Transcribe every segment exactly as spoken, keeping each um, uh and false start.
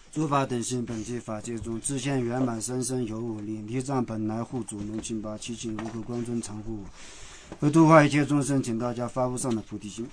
诸法等性本体法界中，自现圆满生生有五力，力藏本来护主龙清八七情无垢光尊常护，为度化一切众生，请大家发无上的菩提心。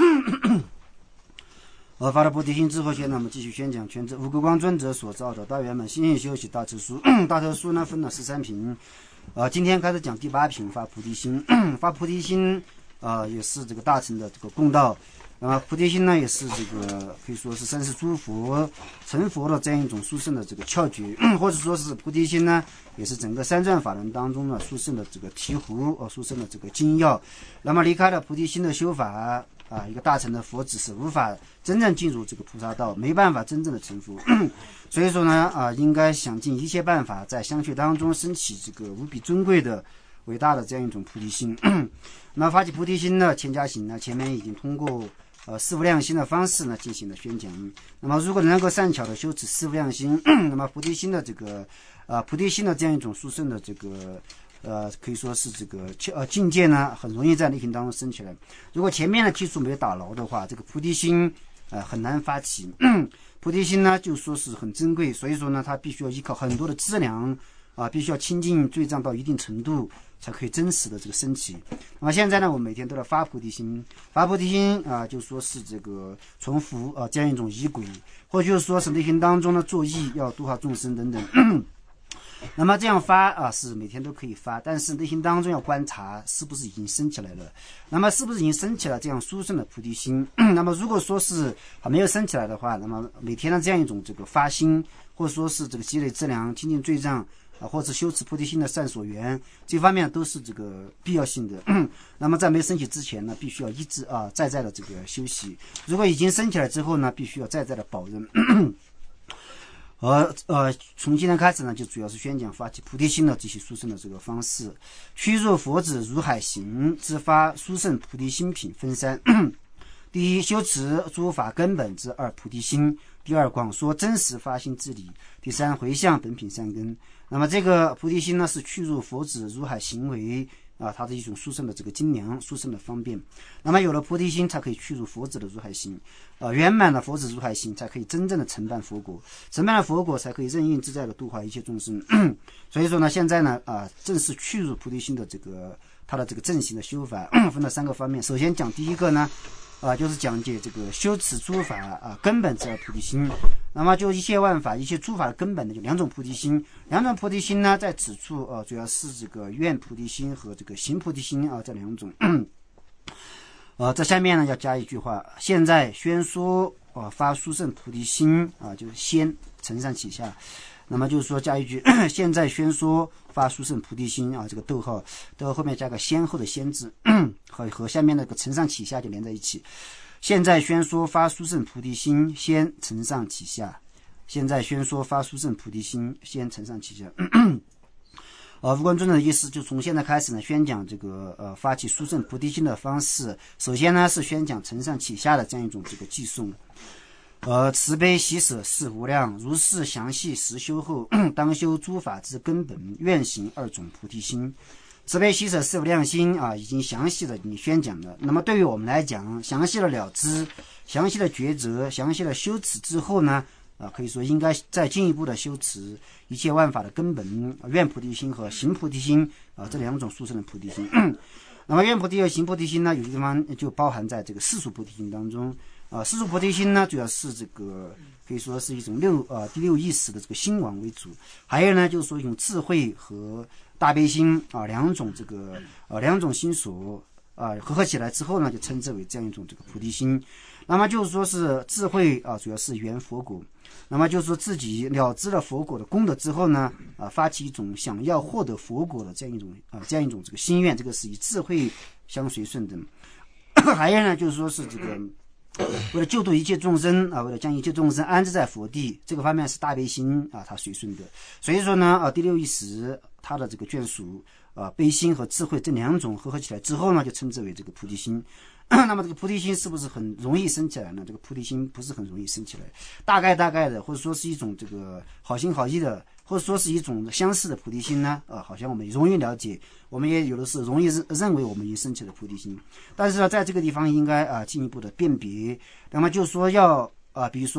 而发了菩提心之后，现在我们继续宣讲全知无垢光尊者所造的大圆满心性修习大彻书。大彻书呢分了十三品，呃，今天开始讲第八品发菩提心。发菩提心，呃，也是这个大乘的这个共道。那么菩提心呢，也是这个可以说是三世诸佛成佛的这样一种殊胜的这个窍诀，或者说是菩提心呢，也是整个三转法轮当中呢殊胜的这个醍醐，呃，殊胜的这个精要。那么离开了菩提心的修法啊，一个大乘的佛子是无法真正进入这个菩萨道，没办法真正的成佛。所以说呢，啊，应该想尽一切办法，在相续当中升起这个无比尊贵的、伟大的这样一种菩提心。那发起菩提心呢，千家行呢，前面已经通过呃四无量心的方式呢进行了宣讲。那么如果能够善巧的修持四无量心，那么菩提心的这个呃菩提心的这样一种殊胜的这个呃可以说是这个呃境界呢，很容易在内心当中升起来。如果前面的基础没有打牢的话，这个菩提心呃很难发起。菩提心呢就说是很珍贵，所以说呢它必须要依靠很多的资粮啊，必须要亲近罪障到一定程度，才可以真实的这个升起。那么现在呢，我们每天都在发菩提心，发菩提心啊，就说是这个从福啊这样一种仪轨，或者就是说是内心当中的作意要度化众生等等。那么这样发啊是每天都可以发，但是内心当中要观察是不是已经升起来了。那么是不是已经升起了这样殊胜的菩提心？那么如果说是还没有升起来的话，那么每天的这样一种这个发心，或者说是这个积累资粮、亲近罪障啊，或者修持菩提心的善所缘，这方面都是这个必要性的。那么在没升起之前呢，必须要一直啊再再的这个修习；如果已经升起来之后呢，必须要再再的保任。而呃，从今天开始呢，就主要是宣讲发起菩提心的这些殊胜的这个方式。趋入佛子如海行之发殊胜菩提心品分三：第一，修持诸法根本之二菩提心；第二，广说真实发心之理；第三，回向本品三根。那么这个菩提心呢，是趋入佛子如海行为啊，它的一种殊胜的这个精良、殊胜的方便。那么有了菩提心，才可以趋入佛子的如海行，啊，圆满的佛子如海行，才可以真正的承办佛果，承办了佛果，才可以任运自在的度化一切众生。所以说呢，现在呢，啊，正是趋入菩提心的这个它的这个正行的修法，分了三个方面。首先讲第一个呢，啊，就是讲解这个修持诸法啊根本之二菩提心。那么就一切万法、一切诸法的根本呢，有两种菩提心。两种菩提心呢，在此处啊，主要是这个愿菩提心和这个行菩提心啊这两种。呃，在下面呢要加一句话：现在宣说啊发殊胜菩提心啊，就是先承上启下。那么就是说加一句现在宣说发殊胜菩提心啊，这个逗号逗号后面加个先后的先字，和和下面那个承上启下就连在一起。现在宣说发殊胜菩提心，先承上启下。现在宣说发殊胜菩提心，先承上启下。呃，无观尊者的意思就从现在开始呢，宣讲这个呃发起殊胜菩提心的方式。首先呢是宣讲承上启下的这样一种这个寄送。呃，慈悲喜舍是无量，如是详细实修后，当修诸法之根本，愿行二种菩提心。慈悲喜舍是无量心啊，已经详细的你宣讲了。那么对于我们来讲，详细的了知、详细的抉择、详细的修持之后呢，啊，可以说应该再进一步的修持一切万法的根本，愿菩提心和行菩提心啊这两种殊胜的菩提心。那么愿菩提和行菩提心呢，有些地方就包含在这个世俗菩提心当中。啊，世俗菩提心呢，主要是这个可以说是一种六啊第六意识的这个心王为主，还有呢就是说用智慧和大悲心啊两种这个啊两种心所啊合合起来之后呢，就称之为这样一种这个菩提心。那么就是说是智慧啊，主要是圆佛果。那么就是说自己了知了佛果的功德之后呢，啊发起一种想要获得佛果的这样一种啊这样一种这个心愿，这个是以智慧相随顺的。还有呢就是说是这个。为了救度一切众生啊，为了将一切众生安置在佛地，这个方面是大悲心啊，它随顺的。所以说呢，啊，第六意识它的这个眷属啊，悲心和智慧这两种合合起来之后呢，就称之为这个菩提心。那么这个菩提心是不是很容易升起来呢？这个菩提心不是很容易升起来，大概大概的，或者说是一种这个好心好意的，或者说是一种相似的菩提心呢，啊，好像我们容易了解，我们也有的是容易认为我们已经升起了菩提心，但是呢，在这个地方应该啊进一步的辨别。那么就说要啊，比如说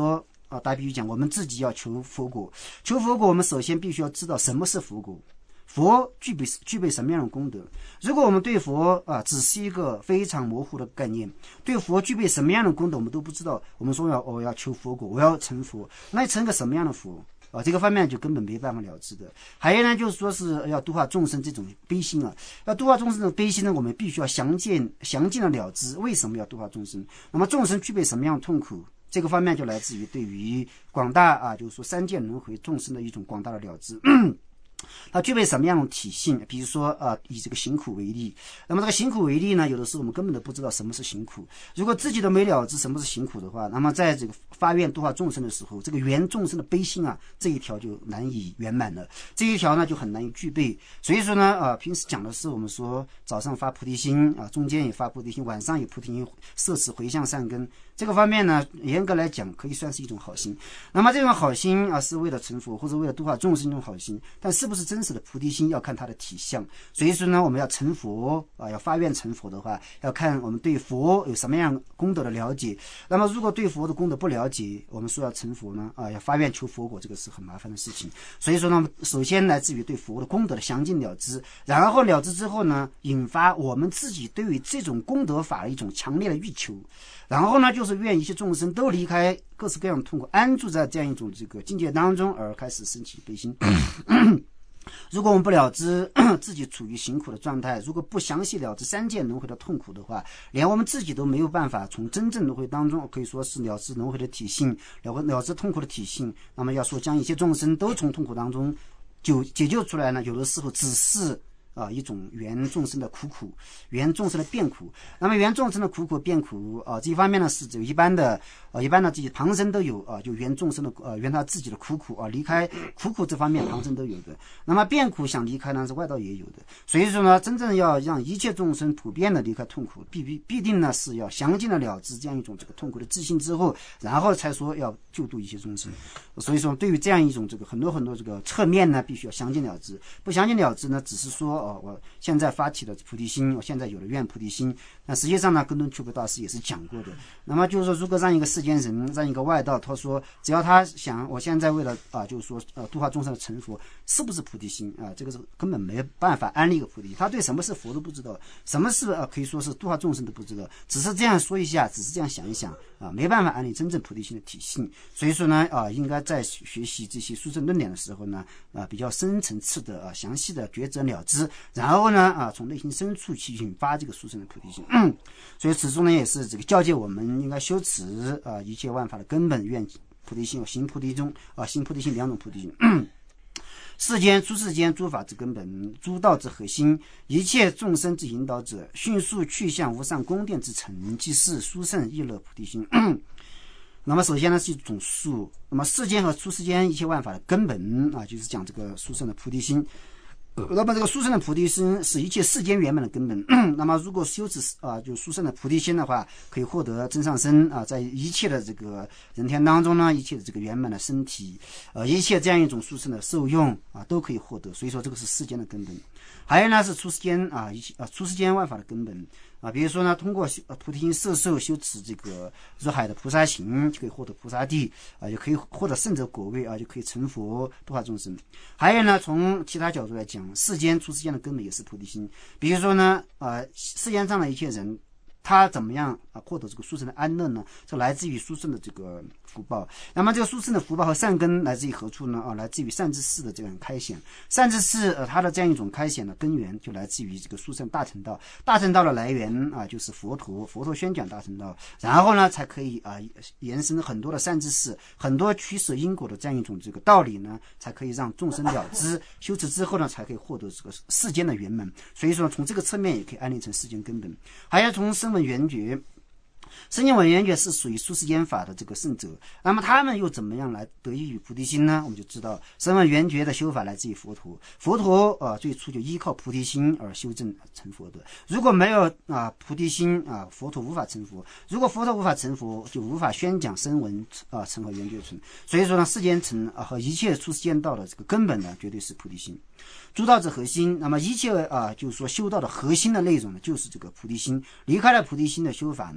啊，打比喻讲，我们自己要求佛果，求佛果，我们首先必须要知道什么是佛果。佛具备具备什么样的功德？如果我们对佛啊只是一个非常模糊的概念，对佛具备什么样的功德我们都不知道，我们说要我、哦、要求佛果，我要成佛，那成个什么样的佛啊？这个方面就根本没办法了知的。还有呢，就是说是要度化众生这种悲心啊，要度化众生的悲心呢，我们必须要详尽详尽的了知为什么要度化众生。那么众生具备什么样的痛苦？这个方面就来自于对于广大啊，就是说三界轮回众生的一种广大的了知。它具备什么样的体性？比如说啊、呃，以这个行苦为例，那么这个行苦为例呢，有的时候我们根本都不知道什么是行苦。如果自己都没了知什么是行苦的话，那么在这个发愿度化众生的时候，这个圆众生的悲心啊，这一条就难以圆满了，这一条呢就很难以具备。所以说呢，啊、呃，平时讲的是我们说早上发菩提心啊、呃，中间也发菩提心，晚上有菩提心，摄持回向善根。这个方面呢，严格来讲可以算是一种好心。那么这种好心啊，是为了成佛或者为了度化众生一种好心，但是不是真实的菩提心要看它的体相。所以说呢，我们要成佛啊，要发愿成佛的话，要看我们对佛有什么样功德的了解。那么如果对佛的功德不了解，我们说要成佛呢啊，要发愿求佛果，这个是很麻烦的事情。所以说呢，首先来自于对佛的功德的详尽了知，然后了知之后呢，引发我们自己对于这种功德法的一种强烈的欲求。然后呢，就是愿一切众生都离开各式各样的痛苦，安住在这样一种这个境界当中，而开始升起悲心。如果我们不了知自己处于行苦的状态，如果不详细了知三界轮回的痛苦的话，连我们自己都没有办法从真正轮回当中可以说是了知轮回的体性，了了知痛苦的体性。那么要说将一切众生都从痛苦当中就解救出来呢，有的时候只是啊，一种缘众生的苦苦，缘众生的变苦。那么缘众生的苦苦变苦啊，这一方面呢是只有一般的呃、啊，一般的这些旁生都有啊，就缘众生的呃、啊，缘他自己的苦苦啊，离开苦苦这方面旁生都有的。那么变苦想离开呢，是外道也有的。所以说呢，真正要让一切众生普遍的离开痛苦，必必必定呢是要详尽的了知这样一种这个痛苦的自信之后，然后才说要救度一切众生。所以说，对于这样一种这个很多很多这个侧面呢，必须要详尽了知。不详尽了知呢，只是说哦，我现在发起了菩提心，我现在有了愿菩提心。那实际上呢，根敦秋格大师也是讲过的。那么就是说，如果让一个世间人，让一个外道，他说只要他想，我现在为了啊，就是说呃度化众生的成佛，是不是菩提心啊？这个是根本没办法安立一个菩提心。他对什么是佛都不知道，什么是啊可以说是度化众生都不知道，只是这样说一下，只是这样想一想啊，没办法安立真正菩提心的体性。所以说呢啊，应该在学习这些殊胜论点的时候呢啊，比较深层次的啊详细的抉择了知，然后呢啊从内心深处去引发这个殊胜的菩提心。嗯，所以此中呢也是这个教诫我们应该修持啊一切万法的根本愿菩提心，有行菩提中啊行菩提心两种菩提心。嗯，世间诸世间诸法之根本，诸道之核心，一切众生之引导者，迅速去向无上宫殿之城，即是殊胜意乐菩提心。嗯，那么首先呢是一种术，那么世间和出世间一切万法的根本啊，就是讲这个殊胜的菩提心。那么这个殊胜的菩提心是一切世间圆满的根本。那么如果修持啊，就殊胜的菩提心的话，可以获得真上身啊，在一切的这个人天当中呢，一切的这个圆满的身体，呃，一切这样一种殊胜的受用啊，都可以获得。所以说这个是世间的根本。还有呢是出世间啊，一切啊出世间万法的根本啊，比如说呢，通过修菩提心摄受修持这个入海的菩萨行，就可以获得菩萨地啊，就可以获得圣者果位啊，就可以成佛度化众生。还有呢，从其他角度来讲，世间出世间的根本也是菩提心。比如说呢，呃，世间上的一切人，他怎么样啊获得这个殊胜的安乐呢？这来自于殊胜的这个福报。那么这个殊胜的福报和善根来自于何处呢？啊，来自于善知识的这样开显。善知识呃，它的这样一种开显的根源就来自于这个殊胜大乘道。大乘道的来源啊，就是佛陀，佛陀宣讲大乘道，然后呢才可以啊延伸很多的善知识，很多取舍因果的这样一种这个道理呢，才可以让众生了知。修持之后呢，才可以获得这个世间的圆满。所以说，从这个侧面也可以安立成世间根本。还要从声闻缘觉。声闻缘觉是属于出世间法的这个圣者，那么他们又怎么样来得益于菩提心呢？我们就知道声闻缘觉的修法来自于佛陀，佛陀呃最初就依靠菩提心而修正成佛的。如果没有啊、呃、菩提心啊、呃，佛陀无法成佛。如果佛陀无法成佛，就无法宣讲声闻啊乘和缘觉乘。所以说呢，世间乘啊和一切出世间道的这个根本呢，绝对是菩提心。诸道之核心，那么一切啊，就是说修道的核心的内容呢，就是这个菩提心。离开了菩提心的修法呢，啊，一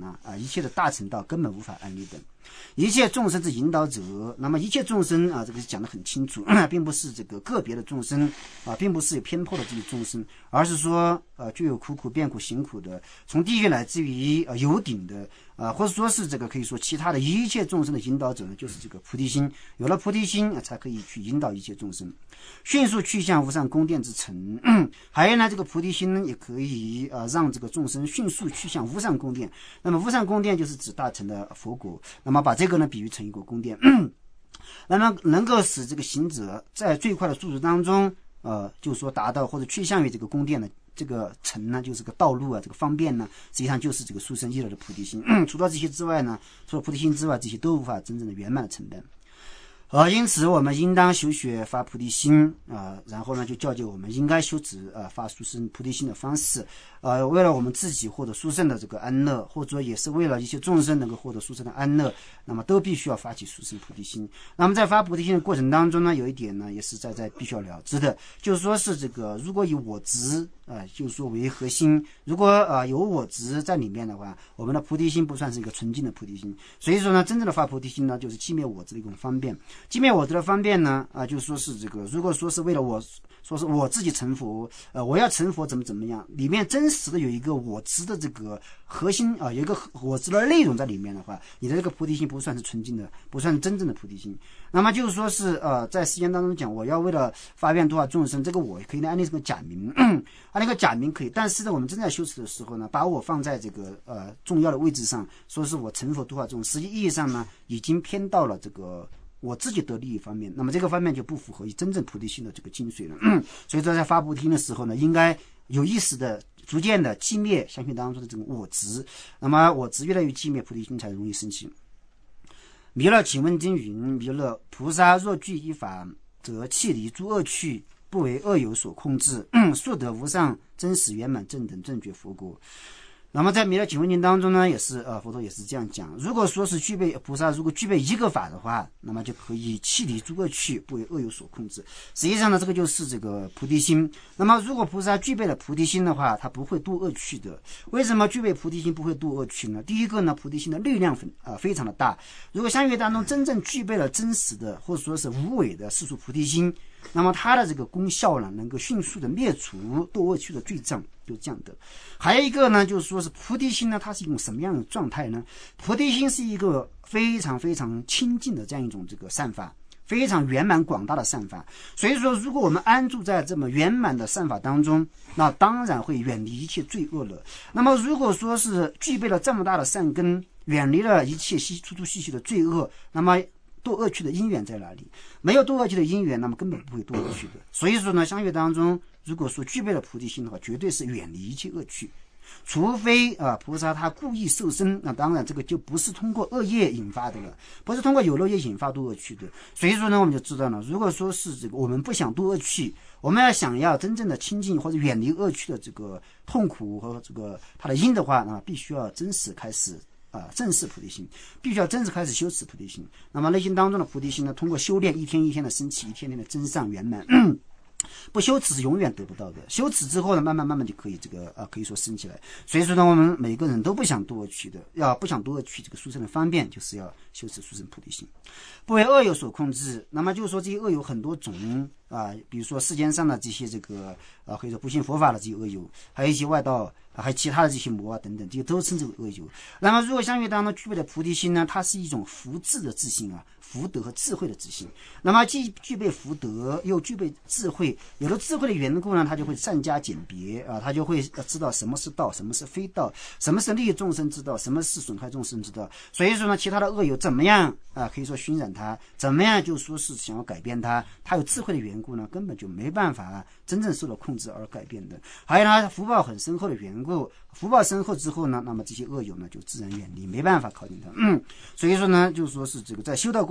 切的大乘道根本无法安立的。一切众生之引导者，那么一切众生啊，这个讲得很清楚，并不是这个个别的众生啊，并不是有偏颇的这些众生，而是说呃具有苦苦、变苦、行苦的，从地狱乃至于呃有顶的啊，或者说是这个可以说其他的一切众生的引导者呢，就是这个菩提心。有了菩提心啊，才可以去引导一切众生，迅速去向无上宫殿之城。还有呢，这个菩提心呢，也可以啊让这个众生迅速去向无上宫殿。那么无上宫殿就是指大乘的佛国。那么把这个呢比喻成一个宫殿，那么能够使这个行者在最快的速度当中，呃，就是说达到或者趋向于这个宫殿的这个城呢，就是个道路啊，这个方便呢，实际上就是这个殊胜意乐的菩提心。除了这些之外呢，除了菩提心之外，这些都无法真正的圆满的承担。呃，因此我们应当修学发菩提心啊、呃，然后呢就教诫我们应该修持呃发殊胜菩提心的方式，呃，为了我们自己获得殊胜的这个安乐，或者也是为了一些众生能够获得殊胜的安乐，那么都必须要发起殊胜菩提心。那么在发菩提心的过程当中呢，有一点呢也是在在必须要了知的，就是说是这个如果以我执啊、呃，就是说为核心，如果呃有我执在里面的话，我们的菩提心不算是一个纯净的菩提心。所以说呢，真正的发菩提心呢，就是寂灭我执的一种方便。寂灭我执的方便呢，啊、呃，就说是这个，如果说是为了我，说是我自己成佛，呃，我要成佛怎么怎么样，里面真实的有一个我执的这个核心啊、呃，有一个我执的内容在里面的话，你的这个菩提心不算是纯净的，不算是真正的菩提心。那么就是说是呃，在实践当中讲，我要为了发愿度化众生，这个我可以按那个假名，按那个假名可以，但是呢，我们正在修持的时候呢，把我放在这个呃重要的位置上，说是我成佛度化众生，实际意义上呢，已经偏到了这个我自己得利益方面，那么这个方面就不符合真正菩提心的这个精髓了。所以说在发菩提心的时候呢，应该有意识的逐渐的寂灭相续当中的这种我执，那么我执越来越寂灭，菩提心才容易升起。弥勒请问经云：弥勒菩萨若具一法，则弃离诸恶趣，不为恶有所控制，速得无上真实圆满正等正觉佛国。那么在弥勒请问经当中呢，也是呃佛陀也是这样讲，如果说是具备菩萨如果具备一个法的话，那么就可以弃离诸恶趣，不为恶有所控制。实际上呢，这个就是这个菩提心。那么如果菩萨具备了菩提心的话，他不会度恶趣的。为什么具备菩提心不会度恶趣呢？第一个呢，菩提心的力量很啊、呃、非常的大。如果相续当中真正具备了真实的或者说是无伪的世俗菩提心，那么它的这个功效呢，能够迅速的灭除堕恶趣的罪障，就是这样的。还有一个呢，就是说是菩提心呢，它是一种什么样的状态呢？菩提心是一个非常非常清净的这样一种这个善法，非常圆满广大的善法。所以说，如果我们安住在这么圆满的善法当中，那当然会远离一切罪恶了。那么如果说是具备了这么大的善根，远离了一切细粗粗细细的罪恶，那么堕恶趣的因缘在哪里？没有堕恶趣的因缘，那么根本不会堕恶趣的。所以说呢，相续当中，如果说具备了菩提心的话，绝对是远离一切恶趣。除非啊、呃，菩萨他故意受身，那当然这个就不是通过恶业引发的了，不是通过有漏业引发堕恶趣的。所以说呢，我们就知道了，如果说是这个我们不想堕恶趣，我们要想要真正的清净或者远离恶趣的这个痛苦和这个它的因的话，那必须要真实开始啊、呃，正视菩提心，必须要真实开始修持菩提心。那么内心当中的菩提心呢，通过修炼，一天一天的升起，一天天的增上圆满。不修持是永远得不到的，修持之后呢，慢慢慢慢就可以这个呃，可以说升起来。所以说呢，我们每个人都不想堕恶趣的，要不想堕恶趣，这个殊胜的方便就是要修持殊胜菩提心，不为恶有所控制。那么就是说，这些恶有很多种啊、呃，比如说世间上的这些这个啊、呃，可以说不信佛法的这些恶有，还有一些外道。还有其他的这些魔啊等等，这些都称之为恶有。那么如果相续当中具备的菩提心呢，它是一种福智的自信啊，福德和智慧的自信。那么既具备福德，又具备智慧，有了智慧的缘故呢，他就会善加鉴别啊，他就会知道什么是道，什么是非道，什么是利益众生之道，什么是损害众生之道。所以说呢，其他的恶有怎么样啊，可以说熏染他，怎么样就说是想要改变他，他有智慧的缘故呢，根本就没办法真正受到控制而改变的。还有他福报很深厚的缘故。福报深厚之后呢，那么这些恶友呢就自然远离，没办法靠近他。嗯，所以说呢，就是说是这个在修道过程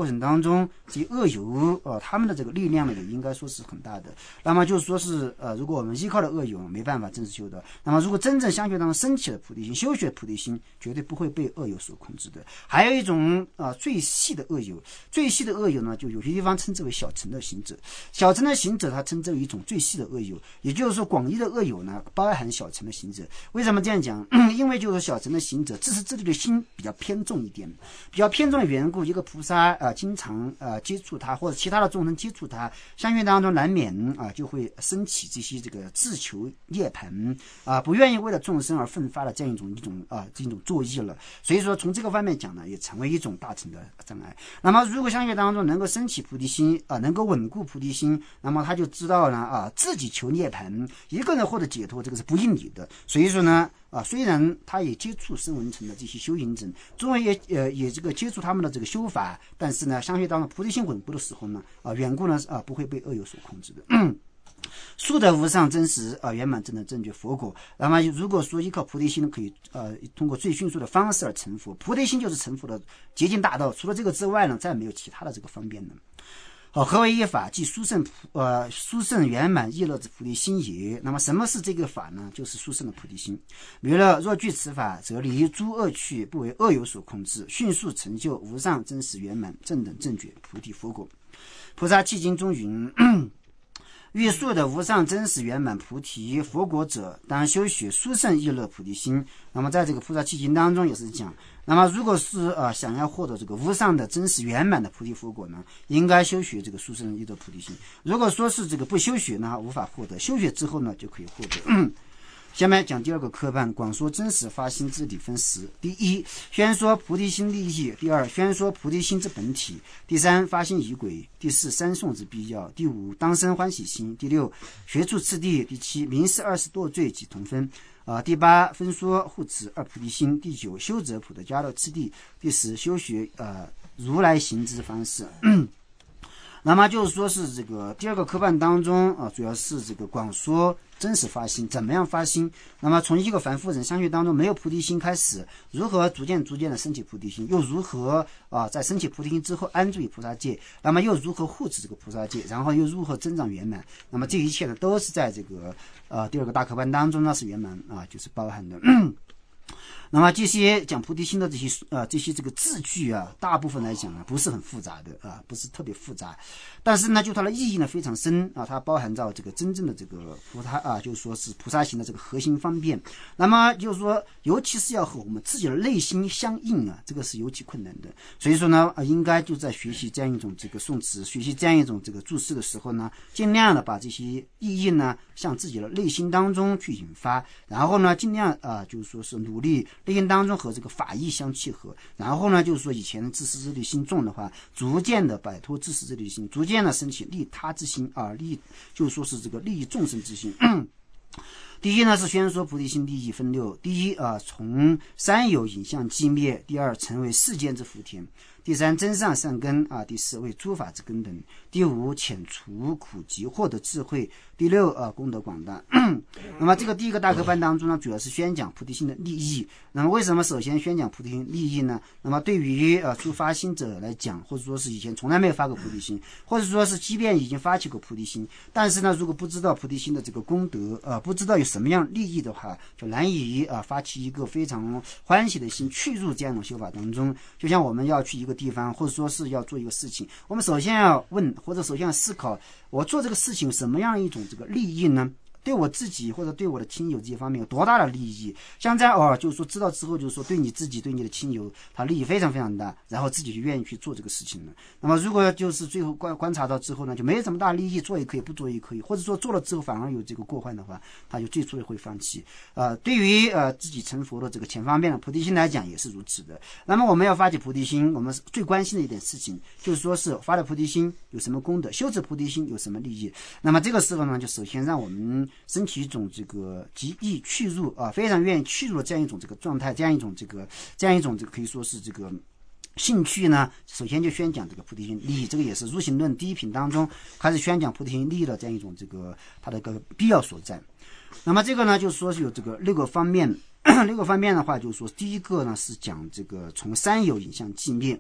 程当中，这些恶友呃他们的这个力量呢也应该说是很大的。那么就是说是呃如果我们依靠了恶友没办法真实修道，那么如果真正相学当中升起了菩提心，修学菩提心，绝对不会被恶友所控制的。还有一种啊、呃、最细的恶友，最细的恶友呢，就有些地方称之为小乘的行者。小乘的行者，它称之为一种最细的恶友，也就是说广义的恶友呢，包含小乘的行者。为什么这样讲？因为就是小乘的行者，自私自利的心比较偏重一点，比较偏重的缘故，一个菩萨啊、呃，经常呃接触他，或者其他的众生接触他，相续当中难免啊、呃、就会升起这些这个自求涅槃啊、呃，不愿意为了众生而奋发的这样一种一种啊、呃、这种作意了。所以说从这个方面讲呢，也成为一种大乘的障碍。那么如果相续当中能够升起菩提心啊、呃，能够稳固菩提心，那么他就知道呢啊、呃、自己求涅槃，一个人获得解脱，这个是不应理的。所以说呢。啊，虽然他也接触声闻乘的这些修行者，终于也呃也这个接触他们的这个修法，但是呢，相续当中菩提心稳固的时候呢，啊，缘故呢啊不会被恶友所控制的。速得无上真实啊圆满真的正觉佛果。那么如果说依靠菩提心可以呃通过最迅速的方式而成佛，菩提心就是成佛的捷径大道。除了这个之外呢，再没有其他的这个方便的。好，何为一法？即殊胜呃殊胜圆满意乐之菩提心也。那么什么是这个法呢？就是殊胜的菩提心。弥勒若具此法，则离诸恶趣，不为恶友所控制，迅速成就无上真实圆满正等正觉菩提佛果。菩萨契经中云：欲速的无上真实圆满菩提佛果者，当修学殊胜意乐菩提心。那么在这个菩萨契经当中也是讲，那么如果是呃想要获得这个无上的真实圆满的菩提佛果呢，应该修学这个殊胜意乐菩提心。如果说是这个不修学呢，无法获得；修学之后呢，就可以获得。嗯下面讲第二个科判，广说真实发心之理分十：第一，宣说菩提心利益；第二，宣说菩提心之本体；第三，发心仪轨；第四，三颂之必要；第五，当生欢喜心；第六，学处次第；第七，明示二十多罪及同分。啊，第八，分说护持二菩提心；第九，修者普的迦乐次第；第十，修学呃如来行之方式。那么就是说是这个第二个科判当中啊，主要是这个广说真实发心，怎么样发心？那么从一个凡夫人相续当中没有菩提心开始，如何逐渐逐渐的升起菩提心？又如何啊在升起菩提心之后安住于菩萨界？那么又如何护持这个菩萨界？然后又如何增长圆满？那么这一切呢，都是在这个呃第二个大科判当中呢是圆满啊，就是包含的。那么这些讲菩提心的这些呃这些这个字句啊，大部分来讲呢不是很复杂的啊，不是特别复杂，但是呢就它的意义呢非常深啊，它包含到这个真正的这个菩萨啊，就是说是菩萨行的这个核心方面。那么就是说，尤其是要和我们自己的内心相应啊，这个是尤其困难的。所以说呢，啊应该就在学习这样一种这个诵词，学习这样一种这个注释的时候呢，尽量的把这些意义呢向自己的内心当中去引发，然后呢尽量啊就是说是努力。内心当中和这个法义相契合，然后呢，就是说以前的自私自利心重的话，逐渐的摆脱自私自利心，逐渐的升起利他之心啊，利就是说是这个利益众生之心。第一呢是宣说菩提心利益分六：第一啊，从三有影像寂灭；第二，成为世间之福田；第三，真上善根啊；第四，为诸法之根等；第五，遣除苦集，获得智慧；第六啊，功德广大。那么这个第一个大科判当中呢，主要是宣讲菩提心的利益。那么为什么首先宣讲菩提心利益呢？那么对于呃初发心者来讲，或者说是以前从来没有发过菩提心，或者说是即便已经发起过菩提心，但是呢，如果不知道菩提心的这个功德，呃，不知道有什么样利益的话，就难以啊、呃、发起一个非常欢喜的心去入这样一种修法当中。就像我们要去一个地方，或者说是要做一个事情，我们首先要问，或者首先要思考，我做这个事情什么样一种这个利益呢？对我自己或者对我的亲友这些方面有多大的利益？像这样哦，就是说知道之后，就是说对你自己对你的亲友，他利益非常非常大，然后自己就愿意去做这个事情了。那么如果就是最后观观察到之后呢，就没什么大利益，做也可以，不做也可以，或者说做了之后反而有这个过患的话，他就最初会放弃。呃，对于呃自己成佛的这个前方面的菩提心来讲也是如此的。那么我们要发起菩提心，我们最关心的一点事情就是说是发了菩提心有什么功德，修持菩提心有什么利益。那么这个时候呢，就首先让我们升起一种这个极意去入啊，非常愿意去入这样一种这个状态，这样一种这个这样一种这个可以说是这个兴趣呢，首先就宣讲这个菩提心利益，这个也是入行论第一品当中开始宣讲菩提心利益的这样一种这个它的一个必要所在。那么这个呢，就是说是有这个六个方面，六个方面的话，就是说第一个呢是讲这个从三有影像寂灭。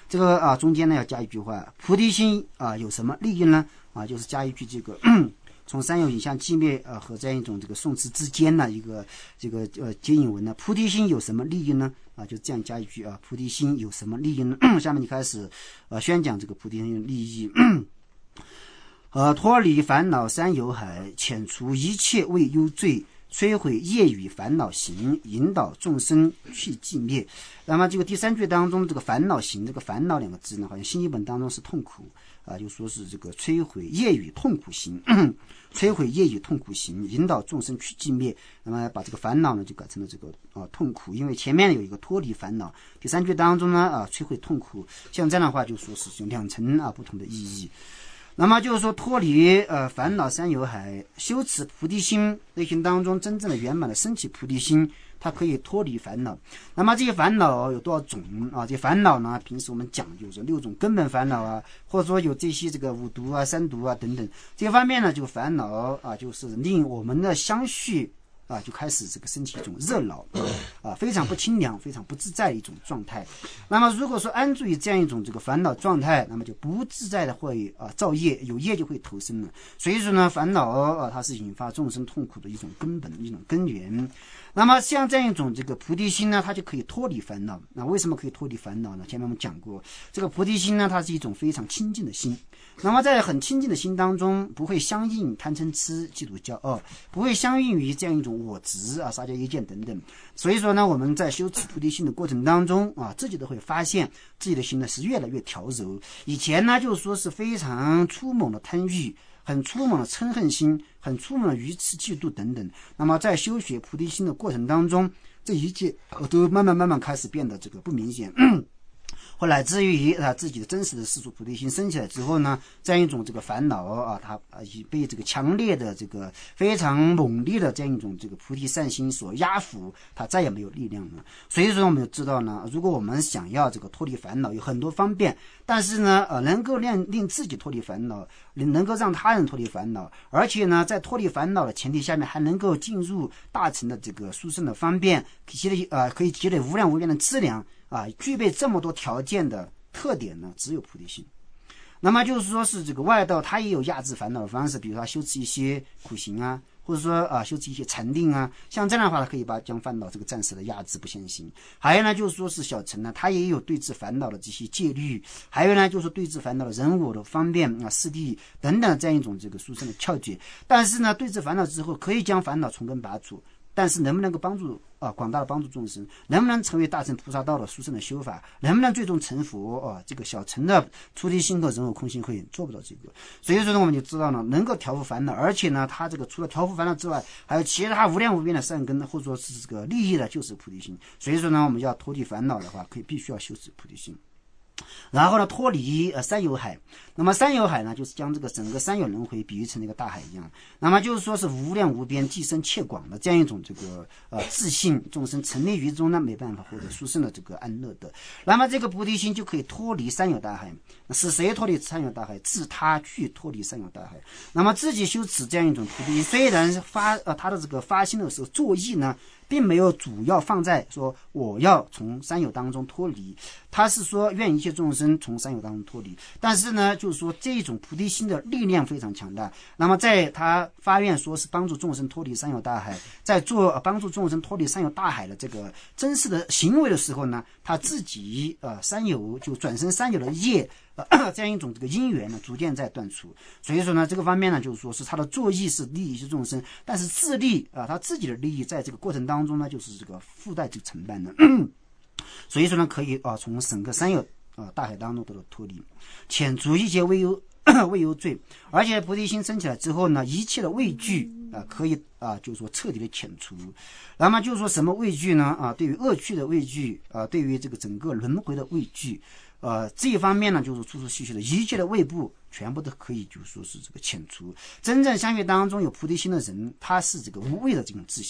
这个啊中间呢要加一句话，菩提心啊有什么利益呢？啊，就是加一句这个从三有影像寂灭呃和这样一种这个宋词之间的一个这个呃接引文呢，菩提心有什么利益呢？啊，就这样加一句啊，菩提心有什么利益呢？下面你开始呃宣讲这个菩提心的利益。呃，脱离烦恼三有海，遣除一切未忧罪，摧毁业与烦恼行，引导众生去寂灭。那么这个第三句当中这个烦恼行，这个烦恼两个字呢，好像新译本当中是痛苦啊，就说是这个摧毁业与痛苦行，摧毁业与痛苦行，引导众生去寂灭。那么把这个烦恼呢就改成了这个啊痛苦，因为前面有一个脱离烦恼，第三句当中呢啊摧毁痛苦，像这样的话就说是有两层啊不同的意义。那么就是说脱离呃烦恼三有海，修持菩提心内心当中真正的圆满的升起菩提心，它可以脱离烦恼。那么这些烦恼有多少种啊？这些烦恼呢，平时我们讲就是六种根本烦恼啊，或者说有这些这个五毒啊、三毒啊等等这些方面呢，就烦恼啊，就是令我们的相续啊，就开始这个身体一种热闹啊，非常不清凉，非常不自在的一种状态。那么如果说安住于这样一种这个烦恼状态，那么就不自在的会啊造业，有业就会投生了。所以说呢，烦恼啊，它是引发众生痛苦的一种根本、一种根源。那么像这样一种这个菩提心呢，它就可以脱离烦恼。那为什么可以脱离烦恼呢？前面我们讲过，这个菩提心呢，它是一种非常清净的心。那么在很清净的心当中，不会相应贪嗔痴嫉妒骄傲，不会相应于这样一种我执啊、撒娇业见等等。所以说呢，我们在修持菩提心的过程当中啊，自己都会发现自己的心呢是越来越调柔。以前呢，就是说是非常粗猛的贪欲，很粗猛的嗔恨心，很粗猛的愚痴嫉妒等等。那么在修学菩提心的过程当中，这一切都慢慢慢慢开始变得这个不明显。或乃至于啊自己的真实的世俗菩提心升起来之后呢，这样一种这个烦恼啊，它啊已被这个强烈的这个非常猛烈的这样一种这个菩提善心所压服，它再也没有力量了。所以说我们就知道呢，如果我们想要这个脱离烦恼，有很多方便，但是呢呃能够令令自己脱离烦恼，能够让他人脱离烦恼，而且呢在脱离烦恼的前提下面还能够进入大乘的这个殊胜的方便，积累啊可以积累无量无边的资粮啊，具备这么多条件的特点呢，只有菩提心。那么就是说是这个外道，他也有压制烦恼的方式，比如说他修持一些苦行啊，或者说啊修持一些禅定啊，像这样的话，他可以把将烦恼这个暂时的压制不现行。还有呢，就是说是小乘呢，他也有对治烦恼的这些戒律，还有呢，就是对治烦恼的人我的方便啊、四谛等等这样一种这个殊胜的窍诀。但是呢，对治烦恼之后，可以将烦恼从根拔除。但是能不能够帮助啊广大的帮助众生，能不能成为大乘菩萨道的殊胜的修法，能不能最终成佛啊？这个小乘的出离心和人我空性会做不到这个。所以说呢，我们就知道了，能够调伏烦恼，而且呢，他这个除了调伏烦恼之外，还有其他无量无边的善根，或者说是这个利益的，就是菩提心。所以说呢，我们要脱离烦恼的话，可以必须要修持菩提心。然后呢，脱离呃三有海。那么三有海呢，就是将这个整个三有轮回比喻成那个大海一样。那么就是说是无量无边、既深且广的这样一种这个呃自信众生沉溺于中呢，没办法获得殊胜的这个安乐的。那么这个菩提心就可以脱离三有大海。是谁脱离三有大海？自他去脱离三有大海。那么自己修持这样一种菩提心，虽然发呃他的这个发心的时候作意呢，并没有主要放在说我要从三有当中脱离，他是说愿一切众生从三有当中脱离。但是呢，就是说这种菩提心的力量非常强大。那么在他发愿说是帮助众生脱离三有大海，在做帮助众生脱离三有大海的这个真实的行为的时候呢，他自己呃三有就转生三有的业。呃、这样一种这个因缘呢，逐渐在断除。所以说呢，这个方面呢，就是说是他的作意是利益一切众生，但是自利啊、呃，他自己的利益在这个过程当中呢，就是这个附带这个承办的。所以说呢，可以啊、呃，从整个三有啊、呃、大海当中得到脱离，遣除一切未忧未忧罪。而且菩提心升起来之后呢，一切的畏惧啊、呃，可以啊、呃，就是说彻底的遣除。那么就是说什么畏惧呢？啊，对于恶趣的畏惧啊、呃，对于这个整个轮回的畏惧。呃，这一方面呢，就是粗粗细细的一切的畏怖，全部都可以，就是说是这个遣除。真正相续当中有菩提心的人，他是这个无畏的这种自信，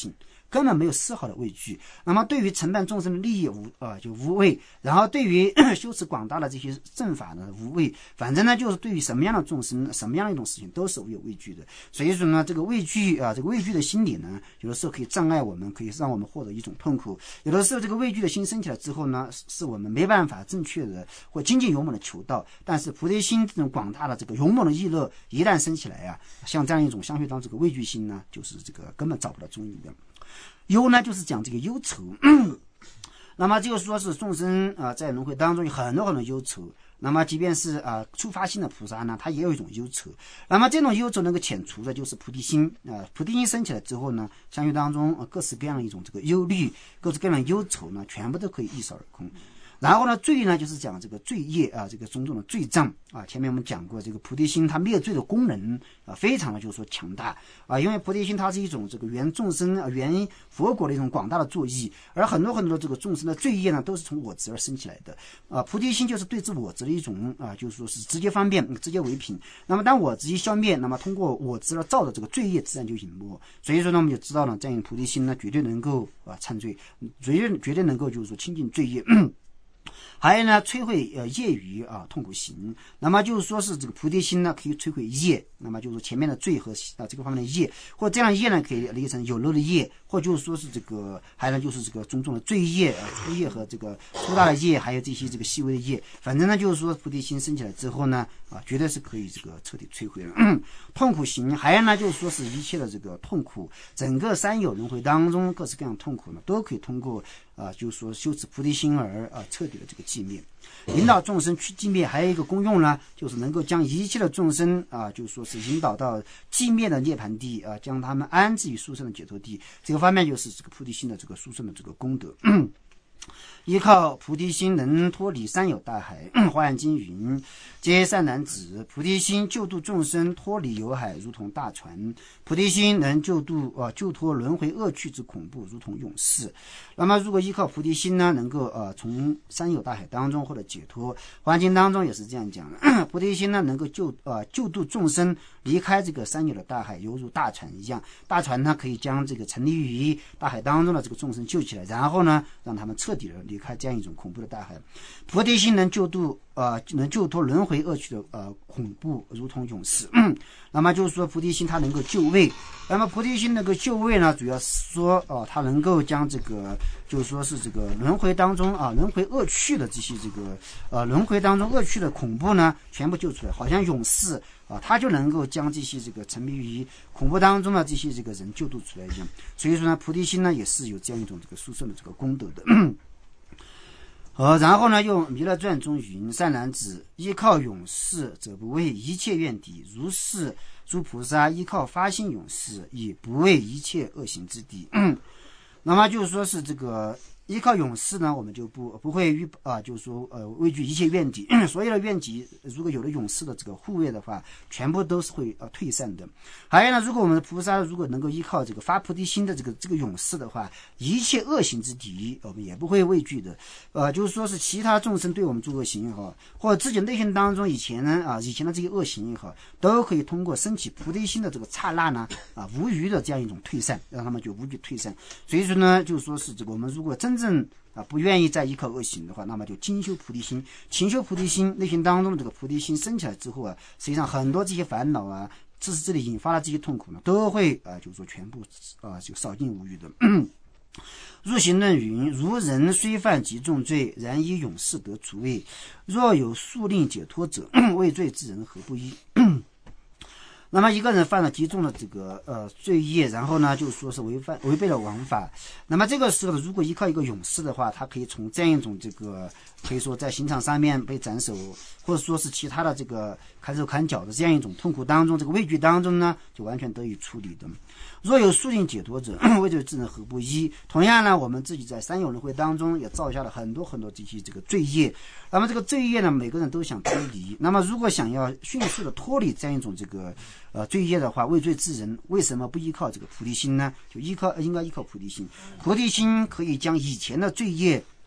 根本没有丝毫的畏惧。那么对于承办众生的利益无呃就无畏，然后对于修持广大的这些正法呢无畏，反正呢就是对于什么样的众生什么样的一种事情都是无有畏惧的。所以说呢，这个畏惧啊，这个畏惧的心理呢，有的时候可以障碍我们，可以让我们获得一种痛苦。有的时候这个畏惧的心升起来之后呢，是我们没办法正确的或精进勇猛的求道。但是菩提心这种广大的这个勇猛的意乐一旦升起来啊，像这样一种相对当这个畏惧心呢，就是这个根本找不到踪影的。忧呢，就是讲这个忧愁。那么就是说是众生啊、呃，在轮回当中有很多很多忧愁。那么即便是啊、呃、初发心的菩萨呢，他也有一种忧愁。那么这种忧愁能够遣除的就是菩提心啊、呃，菩提心升起来之后呢，相续当中、呃、各式各样的一种这个忧虑，各式各样的忧愁呢，全部都可以一扫而空。然后呢，罪呢就是讲这个罪业啊，这个种种的罪障啊。前面我们讲过，这个菩提心它灭罪的功能啊，非常的就是说强大啊。因为菩提心它是一种这个原众生啊、原佛果的一种广大的作意，而很多很多的这个众生的罪业呢，都是从我执而生起来的啊。菩提心就是对治我执的一种啊，就是说是直接方便、直接为品。那么当我执一消灭，那么通过我执而造的这个罪业自然就隐没。所以说呢，我们就知道了，这样菩提心呢，绝对能够啊忏罪，绝对绝对能够就是说清净罪业。还有呢，摧毁呃业余啊痛苦行。那么就是说是这个菩提心呢，可以摧毁业。那么就是前面的罪和啊这个方面的业，或这样业呢可以理解成有漏的业，或就是说是这个，还有呢就是这个种种的罪业啊粗业和这个粗大的业，还有这些这个细微的业。反正呢就是说菩提心升起来之后呢，啊绝对是可以这个彻底摧毁了。痛苦行，还有呢就是说是一切的这个痛苦，整个三有轮回当中各式各样的痛苦呢，都可以通过啊就是说修持菩提心而啊彻底的这个寂灭。引导众生去寂灭，还有一个功用呢，就是能够将一切的众生啊，就是说是引导到寂灭的涅槃地啊，将他们安置于殊胜的解脱地。这个方面就是这个菩提心的这个殊胜的这个功德。依靠菩提心能脱离三有大海。华严经云：皆善男子，菩提心救度众生脱离有海，如同大船。菩提心能救度呃救脱轮回恶趣之恐怖，如同勇士。那么如果依靠菩提心呢，能够呃从三有大海当中或者解脱。华严经当中也是这样讲的，菩提心呢能够救呃救度众生离开这个三有的大海，犹如大船一样。大船呢可以将这个沉溺于大海当中的这个众生救起来，然后呢让他们彻底的离开这样一种恐怖的大海。菩提心能救度呃能救脱轮回恶趣的呃恐怖，如同勇士。那么就是说菩提心它能够救位。那么菩提心能够救位呢，主要是说哦、呃，它能够将这个就是说是这个轮回当中啊轮回恶趣的这些这个呃轮回当中恶趣的恐怖呢全部救出来，好像勇士啊，他就能够将这些这个沉迷于恐怖当中的这些这个人救度出来一样。所以说呢，菩提心呢也是有这样一种这个殊胜的这个功德的。呃，然后呢，用《弥勒传》中云：善男子，依靠勇士则不畏一切怨敌；如是诸菩萨依靠发心勇士，也不畏一切恶行之敌。那么就是说是这个依靠勇士呢，我们就不不会遇啊，就是说呃畏惧一切怨敌。所有的怨敌，如果有了勇士的这个护卫的话，全部都是会呃退散的。还有呢，如果我们的菩萨如果能够依靠这个发菩提心的这个这个勇士的话，一切恶行之敌，我们也不会畏惧的。呃，就是说是其他众生对我们做恶行也好，或者自己内心当中以前呢啊以前的这些恶行也好，都可以通过升起菩提心的这个刹那呢啊无余的这样一种退散，让他们就无余退散。所以说呢，就是说是这个我们如果真正啊不愿意再依靠恶行的话，那么就精修菩提心，勤修菩提心，内心当中的这个菩提心升起来之后啊，实际上很多这些烦恼啊，这是这里引发的这些痛苦呢，都会啊就是说全部啊就扫尽无余的。入行论云：如人虽犯极重罪，然依勇士得除畏。若有速令解脱者，畏罪之人何不依？那么一个人犯了极重的这个呃罪业，然后呢就说是违反违背了王法，那么这个时候如果依靠一个勇士的话，他可以从这样一种这个可以说在刑场上面被斩首，或者说是其他的这个砍手砍脚的这样一种痛苦当中，这个畏惧当中呢，就完全得以处理的。若有速令解脱者，畏罪之人何不依？同样呢，我们自己在三有轮回当中也造下了很多很多这些这个罪业，那么这个罪业呢，每个人都想脱离。那么如果想要迅速的脱离这样一种这个呃罪业的话，畏罪之人为什么不依靠这个菩提心呢？就依靠应该依靠菩提心。菩提心可以将以前的罪业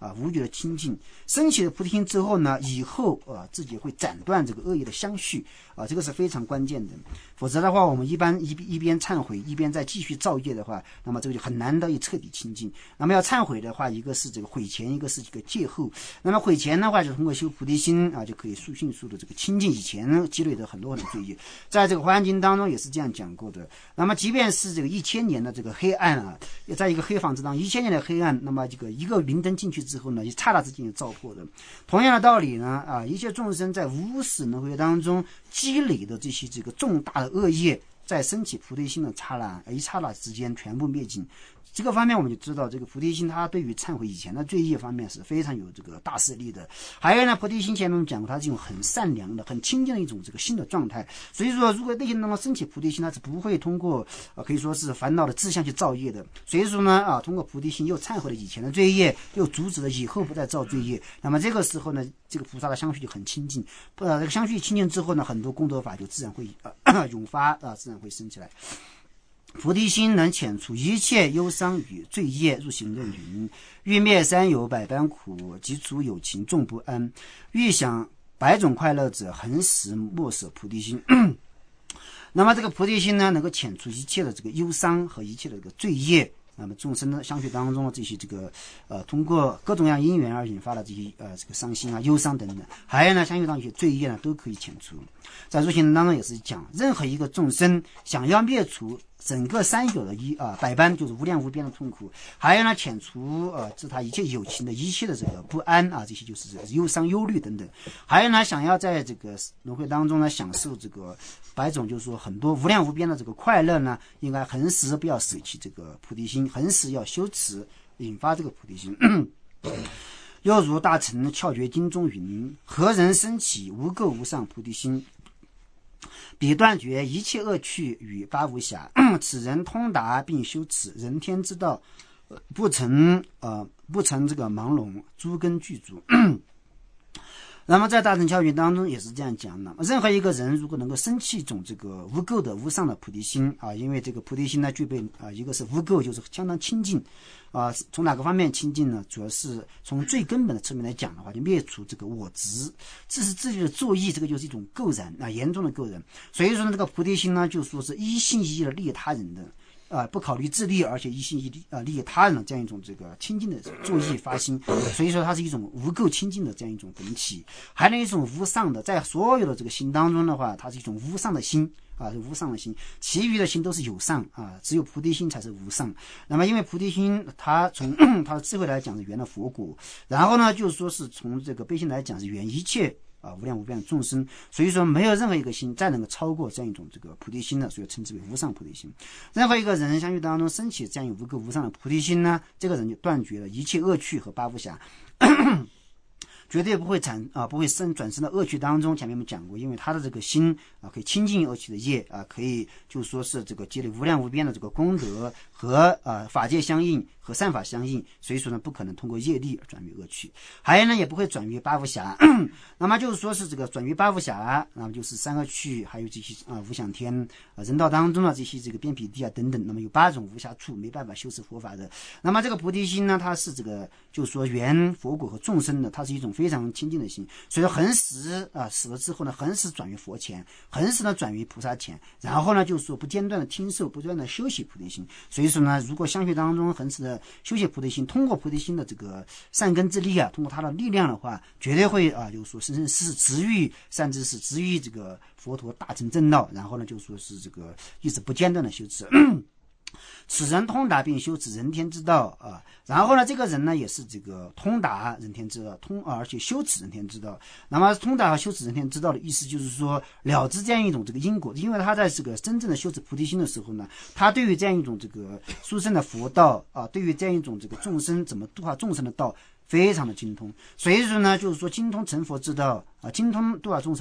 啊无觉的清净。升起了菩提心之后呢，以后啊自己会斩断这个恶业的相续啊，这个是非常关键的。否则的话，我们一般一一边忏悔，一边再继续造业的话，那么这个就很难得以彻底清净。那么要忏悔的话，一个是这个悔前，一个是这个戒后。那么悔前的话，就通过修菩提心啊，就可以速迅速的这个清净以前积累的很多很多罪业。在这个《华严经》当中也是这样讲过的。那么即便是这个一千年的这个黑暗啊，在一个黑房子当中，一千年的黑暗，那么这个一个明灯进去之后呢，一刹那之间就照破的。同样的道理呢，啊，一切众生在无始轮回当中积累的这些这个重大的恶业，在升起菩提心的刹那，一刹那之间全部灭尽。这个方面我们就知道，这个菩提心它对于忏悔以前的罪业方面是非常有这个大势力的。还有呢，菩提心前面我们讲过，它是一种很善良的、很清净的一种这个心的状态。所以说，如果内心当中升起菩提心，它是不会通过呃可以说是烦恼的志向去造业的。所以说呢，啊，通过菩提心又忏悔了以前的罪业，又阻止了以后不再造罪业。那么这个时候呢，这个菩萨的相续就很清净。呃，这个相续清净之后呢，很多功德法就自然会呃涌发啊，自然会升起来。菩提心能遣除一切忧伤与罪业，入行论云：欲灭三有百般苦，即除有情众不安。欲享百种快乐者，恒时莫舍菩提心。那么这个菩提心呢，能够遣除一切的这个忧伤和一切的这个罪业。那么众生的相续当中的这些这个呃，通过各种各样因缘而引发的这些呃这个伤心啊、忧伤等等，还有呢，相续当中一些罪业呢，都可以遣除。在入行当中也是讲，任何一个众生想要灭除整个三有的一啊、呃、百般就是无量无边的痛苦，还有呢遣除呃治他一切有情的一切的这个不安啊，这些就是忧伤忧虑等等，还有呢想要在这个轮回当中呢享受这个百种就是说很多无量无边的这个快乐呢，应该恒时不要舍弃这个菩提心，恒时要修持引发这个菩提心。又如大乘窍诀经中云：何人生起无垢无上菩提心，彼断绝一切恶趣与八无暇。此人通达并修持人天之道，不成呃不成这个盲聋，诸根具足。那么在大乘教育当中也是这样讲的，任何一个人如果能够生起一种这个无垢的无上的菩提心啊，因为这个菩提心呢具备啊，一个是无垢，就是相当清净啊。从哪个方面清净呢？主要是从最根本的侧面来讲的话，就灭除这个我执，自是自己的作意，这个就是一种垢染啊，严重的垢染。所以说呢，这个菩提心呢，就说是一心一意的利益他人的。啊，不考虑自利，而且一心一意啊利益他人的这样一种这个清净的作意发心，所以说它是一种无垢清净的这样一种本体，还有一种无上的，在所有的这个心当中的话，它是一种无上的心啊，是无上的心，其余的心都是有上啊，只有菩提心才是无上。那么因为菩提心它从它的智慧来讲是圆了佛果，然后呢就是说是从这个悲心来讲是圆一切啊，无量无边的众生，所以说没有任何一个心再能够超过这样一种这个菩提心的，所以称之为无上菩提心。任何一个人相续当中升起这样有无垢无上的菩提心呢，这个人就断绝了一切恶趣和八无暇。绝对不会产啊，不会生转生到恶趣当中。前面我们讲过，因为他的这个心啊，可以清净恶趣的业啊，可以就说是这个积累无量无边的这个功德和啊法界相应和善法相应，所以说呢，不可能通过业力而转于恶趣。还有呢，也不会转于八无暇。那么就是说是这个转于八无暇，那么就是三恶趣，还有这些啊无想天啊人道当中的这些这个边毗地啊等等，那么有八种无暇处没办法修持佛法的。那么这个菩提心呢，它是这个就是说缘佛果和众生的，它是一种非常清净的心，所以说恒时啊死了之后呢，恒时转于佛前，恒时呢转于菩萨前，然后呢就是说不间断的听受，不断的修习菩提心。所以说呢，如果相续当中恒时的修习菩提心，通过菩提心的这个善根之力啊，通过它的力量的话，绝对会啊，就是说生生世世直遇善知识，直遇这个佛陀大乘正道，然后呢就说是这个一直不间断的修持。此人通达并修持人天之道啊，然后呢，这个人呢也是这个通达人天之道，通而且修持人天之道。那么通达和修持人天之道的意思就是说了知这样一种这个因果，因为他在这个真正的修持菩提心的时候呢，他对于这样一种这个殊胜的佛道啊，对于这样一种这个众生怎么度化众生的道非常的精通。所以说呢，就是说精通成佛之道啊，精通度化众生的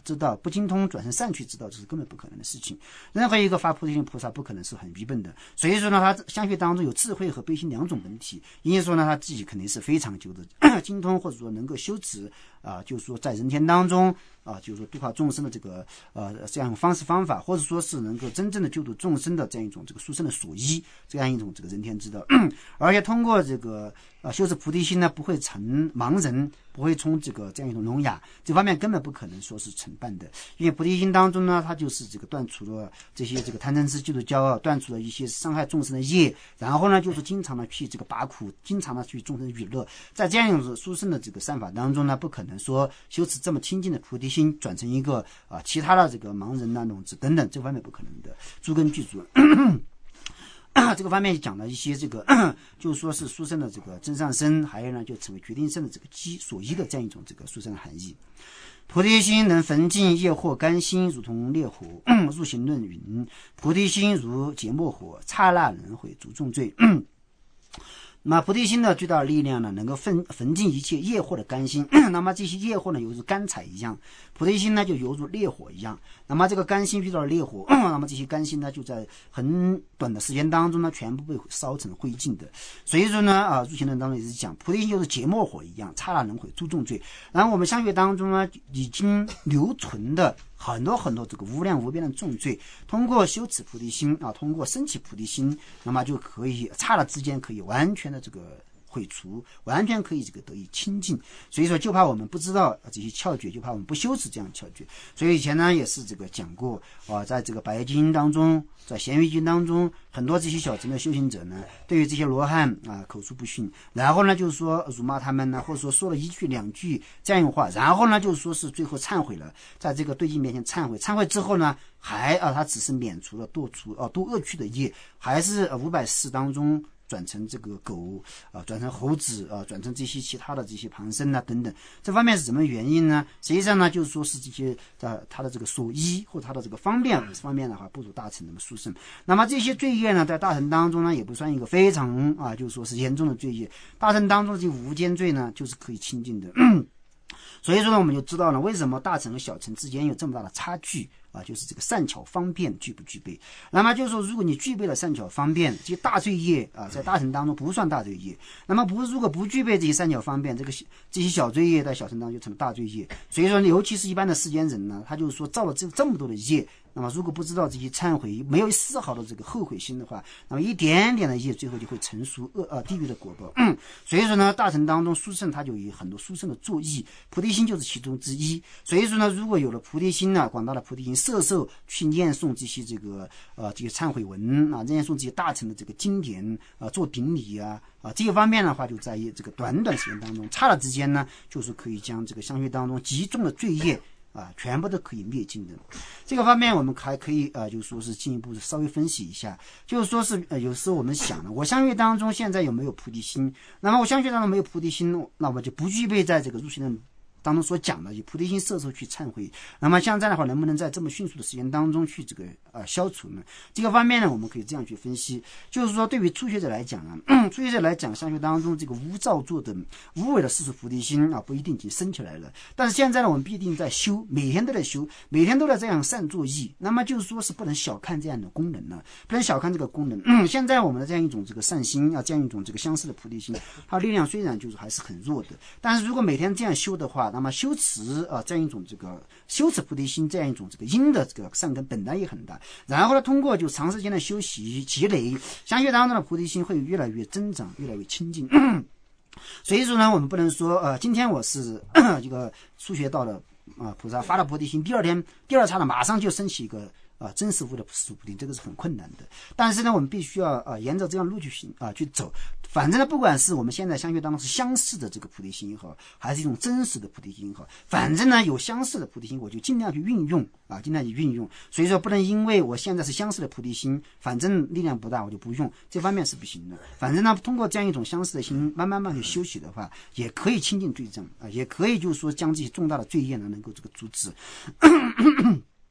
之道，不精通转成善趣之道，这是根本不可能的事情。任何一个发菩提心菩萨不可能是很愚笨的，所以说呢，他相续当中有智慧和悲心两种本体，因此说呢，他自己肯定是非常久的精通，或者说能够修持啊、呃，就是说在人间当中啊、呃，就是说度化众生的这个呃这样方式方法，或者说是能够真正的救度众生的这样一种这个殊胜的所依，这样一种这个人天之道，而且通过这个呃修持菩提心呢，不会成盲人，不会从这个这样一种聋哑，这方面根本不可能说是承办的。因为菩提心当中呢，它就是这个断除了这些这个贪嗔痴嫉妒骄傲，断除了一些伤害众生的业，然后呢就是经常的去这个拔苦，经常的去众生娱乐，在这样一种殊胜的这个善法当中呢，不可能说修持这么亲近的菩提心转成一个啊、呃、其他的这个盲人呐、聋子等等，这方面不可能的，诸根具足。这个方面讲了一些这个，就是说是殊胜的这个真上身，还有呢就成为决定胜的这个基所依的这样一种这个殊胜的含义。菩提心能焚尽业惑甘心，如同烈火。入行论云：菩提心如芥末火，刹那能毁诸重罪。那么菩提心的最大的力量呢，能够焚焚尽一切业惑的甘心。那么这些业惑呢，犹如干柴一样，菩提心呢就犹如烈火一样。那么这个甘心遇到了烈火，那么这些甘心呢就在很短的时间当中呢，全部被烧成灰烬的。所以说呢，啊，入行论当中也是讲，菩提心就是芥末火一样，刹那能毁诸重罪。然后我们相续当中呢，已经留存的很多很多这个无量无边的重罪，通过修持菩提心啊，通过升起菩提心，那么就可以刹那之间可以完全的这个毁除，完全可以这个得以清净。所以说就怕我们不知道这些窍诀，就怕我们不修持这样的窍诀。所以以前呢也是这个讲过啊，在这个白经当中，在咸鱼经当中，很多这些小乘的修行者呢，对于这些罗汉啊口出不逊，然后呢就是说辱骂他们呢，或者说说了一句两句这样的话，然后呢就是说是最后忏悔了，在这个对境面前忏悔，忏悔之后呢，还啊他只是免除了堕除啊堕恶趣的业，还是五百世当中转成这个狗啊、呃，转成猴子啊、呃，转成这些其他的这些旁生啊等等，这方面是什么原因呢？实际上呢，就是说是这些呃他的这个所依或者他的这个方便方面的话，不如大乘那么殊胜。那么这些罪业呢，在大乘当中呢，也不算一个非常啊，就是说是严重的罪业。大乘当中的这无间罪呢，就是可以清净的。所以说呢，我们就知道了为什么大乘和小乘之间有这么大的差距啊，就是这个善巧方便具不具备。那么就是说，如果你具备了善巧方便，这些大罪业啊，在大乘当中不算大罪业。那么不如果不具备这些善巧方便，这个这些小罪业在小乘当中就成了大罪业。所以说，尤其是一般的世间人呢，他就是说造了这这么多的业。那么如果不知道这些忏悔，没有丝毫的这个后悔心的话，那么一点点的业最后就会成熟恶呃地狱的果报。嗯，所以说呢，大乘当中殊胜它就有很多殊胜的作意，菩提心就是其中之一。所以说呢，如果有了菩提心呢，广大的菩提心摄受去念诵这些这个呃这个忏悔文啊，念诵这些大乘的这个经典啊，做顶礼啊啊这个方面的话，就在于这个短短时间当中，刹那之间呢，就是可以将这个相续当中极重的罪业啊，全部都可以灭尽的。这个方面我们还可以呃，就说是进一步稍微分析一下，就是说是呃，有时候我们想呢，我相续当中现在有没有菩提心？那么我相续当中没有菩提心，那么就不具备在这个入行论当中所讲的以菩提心摄受去忏悔。那么像这样的话，能不能在这么迅速的时间当中去这个呃消除呢？这个方面呢，我们可以这样去分析，就是说对于初学者来讲啊，初学者来讲，相续当中这个无造作的无为的世俗菩提心啊，不一定已经升起来了。但是现在呢，我们必定在修，每天都在修，每天都在这样善作意。那么就是说是不能小看这样的功能呢，不能小看这个功能。嗯，现在我们的这样一种这个善心啊，这样一种这个相似的菩提心，它力量虽然就是还是很弱的，但是如果每天这样修的话，那么修持啊这样一种这个修持菩提心这样一种这个因的这个善根本来也很大，然后呢，通过就长时间的修习积累，相续当中的菩提心会越来越增长，越来越清净。所以说呢，我们不能说呃，今天我是这个初学到了啊、呃、菩萨发了菩提心，第二天第二刹那马上就升起一个啊，真实悟的菩提，这个是很困难的。但是呢，我们必须要啊、呃，沿着这样路去行啊去走。反正呢，不管是我们现在相续当中是相似的这个菩提心也好，还是一种真实的菩提心也好，反正呢有相似的菩提心，我就尽量去运用啊，尽量去运用。所以说，不能因为我现在是相似的菩提心，反正力量不大，我就不用，这方面是不行的。反正呢，通过这样一种相似的心，慢慢慢去修习的话，也可以清净罪障啊，也可以就是说将这些重大的罪业呢，能够这个阻止。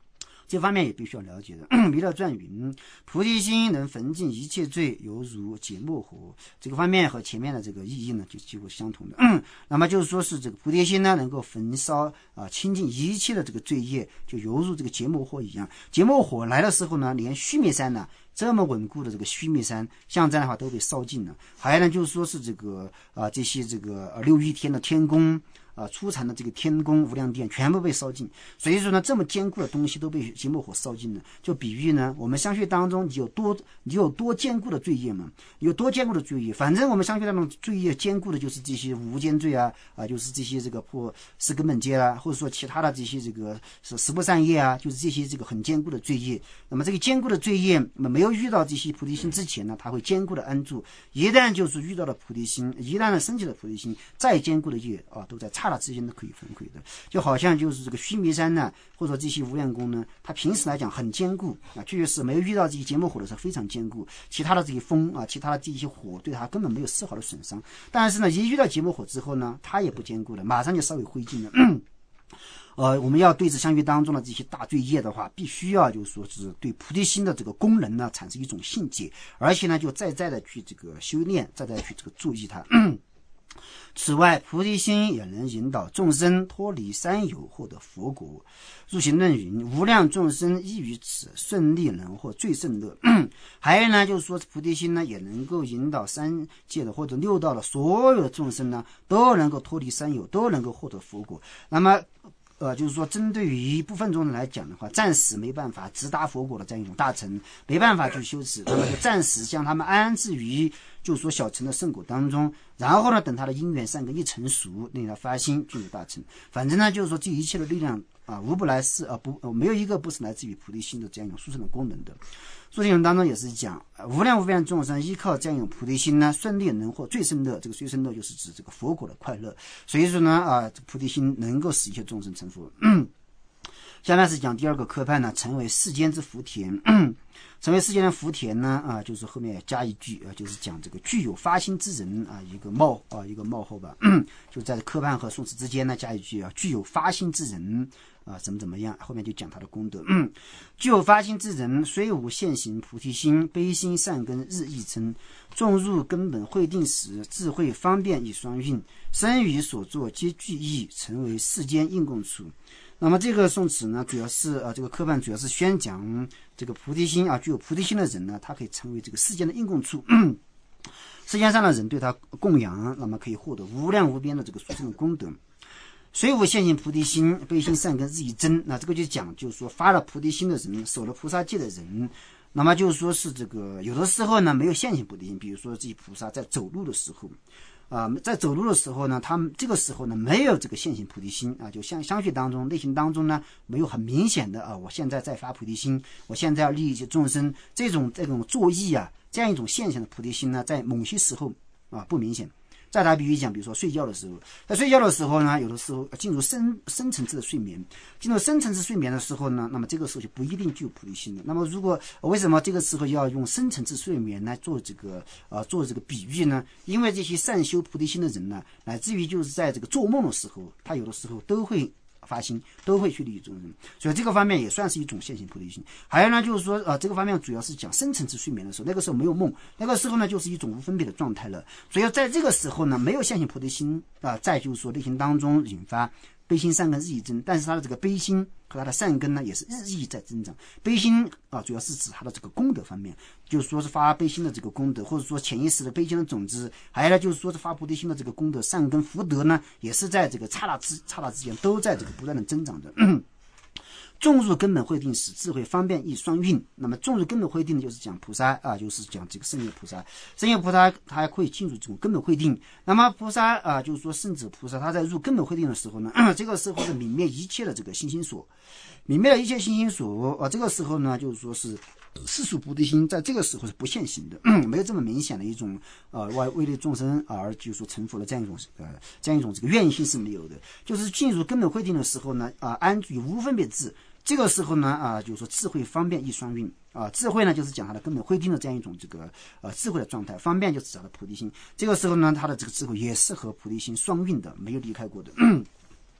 这方面也必须要了解的。弥勒传云：菩提心能焚尽一切罪，犹如解木火。这个方面和前面的这个意义呢，就几乎相同的。那么就是说是这个菩提心呢，能够焚烧啊清净一切的这个罪业，就犹如这个解木火一样。解木火来的时候呢，连须弥山呢这么稳固的这个须弥山，像这样的话都被烧尽了。还有呢，就是说是这个啊这些这个呃六欲天的天宫。啊，出产的这个天宫无量殿全部被烧尽，所以说呢，这么坚固的东西都被节木火烧尽了。就比喻呢，我们相续当中你有多你有多坚固的罪业嘛？有多坚固的罪业？反正我们相续当中罪业坚固的就是这些无间罪啊，啊，就是这些这个破十根本戒啊，或者说其他的这些这个是十不善业啊，就是这些这个很坚固的罪业。那么这个坚固的罪业，没有遇到这些菩提心之前呢，它会坚固的安住。一旦就是遇到了菩提心，一旦呢升起了菩提心，再坚固的业啊，都在刹那之间都可以焚毁的。就好像就是这个须弥山呢，或者说这些无量宫呢，它平时来讲很坚固啊，确实没有遇到这些节木火的时候非常坚固，其他的这些风啊，其他的这些火对它根本没有丝毫的损伤。但是呢，一遇到节木火之后呢，它也不坚固了，马上就烧为灰烬了。呃，我们要对治相续当中的这些大罪业的话，必须要就是说是对菩提心的这个功能呢产生一种信解，而且呢就再再的去这个修炼，再再去这个注意它。此外，菩提心也能引导众生脱离三有，获得佛国。入行论云：无量众生依于此，顺利能获最胜乐。还有呢，就是说菩提心呢，也能够引导三界的或者六道的所有的众生呢，都能够脱离三有，都能够获得佛国。那么呃，就是说，针对于一部分众人来讲的话，暂时没办法直达佛果的这样一种大乘，没办法去修持，那么就暂时将他们安置于，就是说小乘的圣果当中，然后呢，等他的因缘善根一成熟，令他发心进入大乘。反正呢，就是说，这一切的力量啊，无不来自啊不、呃，没有一个不是来自于菩提心的这样一种殊胜的功能的。所以当中也是讲，无量无边众生依靠这样一种菩提心呢，顺利能获最胜乐。这个最胜乐就是指这个佛果的快乐。所以说呢，啊，菩提心能够使一切众生成佛。嗯下面是讲第二个科派呢，成为世间之福田。成为世间的福田呢，啊，就是后面加一句啊，就是讲这个具有发心之人啊，一个冒啊，一个冒号吧，就在科判和宋词之间呢加一句啊，具有发心之人啊，怎么怎么样，后面就讲他的功德。具有发心之人，虽无现行菩提心，悲心善根日益增，种入根本慧定时，智慧方便以双运，生于所作皆具义，成为世间应供处。那么这个宋词呢，主要是呃这个科判主要是宣讲这个菩提心啊，具有菩提心的人呢，他可以成为这个世间的应供处。世间上的人对他供养，那么可以获得无量无边的这个殊胜的功德。虽无现行菩提心，悲心善根日益增。那这个就讲，就是说发了菩提心的人，守了菩萨戒的人，那么就是说是这个有的时候呢没有现行菩提心，比如说这些菩萨在走路的时候。啊、呃，在走路的时候呢，他们这个时候呢没有这个现行菩提心啊，就相相续当中内心当中呢没有很明显的啊，我现在在发菩提心，我现在要利益一些众生，这种这种作意啊，这样一种现象的菩提心呢，在某些时候啊不明显。再打比喻讲，比如说睡觉的时候，在睡觉的时候呢，有的时候进入深深层次的睡眠，进入深层次睡眠的时候呢，那么这个时候就不一定具有菩提心了。那么如果为什么这个时候要用深层次睡眠来做这个呃做这个比喻呢？因为这些善修菩提心的人呢，乃至于就是在这个做梦的时候，他有的时候都会发心，都会去利益众生，所以这个方面也算是一种现行菩提心。还有呢，就是说呃这个方面主要是讲深层次睡眠的时候，那个时候没有梦，那个时候呢就是一种无分别的状态了。所以在这个时候呢，没有现行菩提心啊、呃，再就是说内心当中引发悲心善根日益增，但是他的这个悲心和他的善根呢也是日益在增长。悲心啊，主要是指他的这个功德方面，就是说是发悲心的这个功德，或者说潜意识的悲心的种子，还有呢就是说是发菩提心的这个功德善根福德呢，也是在这个刹那之刹那之间都在这个不断的增长的。种入根本慧定时，智慧方便亦双运。那么种入根本慧定就是讲菩萨啊，就是讲这个圣业菩萨。圣业菩萨他会进入这种根本慧定。那么菩萨啊，就是说圣者菩萨他在入根本慧定的时候呢，这个时候是泯灭一切的这个心心所，泯灭了一切心心所啊。这个时候呢，就是说是世俗菩提心在这个时候是不现行的，没有这么明显的一种呃为为了众生而就是说成佛的这样一种呃这样一种这个愿意性是没有的。就是进入根本慧定的时候呢，啊安居无分别智。这个时候呢，啊，就是说智慧方便亦双运啊，智慧呢就是讲它的根本慧定的这样一种这个呃智慧的状态，方便就是指它的菩提心。这个时候呢，它的这个智慧也是和菩提心双运的，没有离开过的。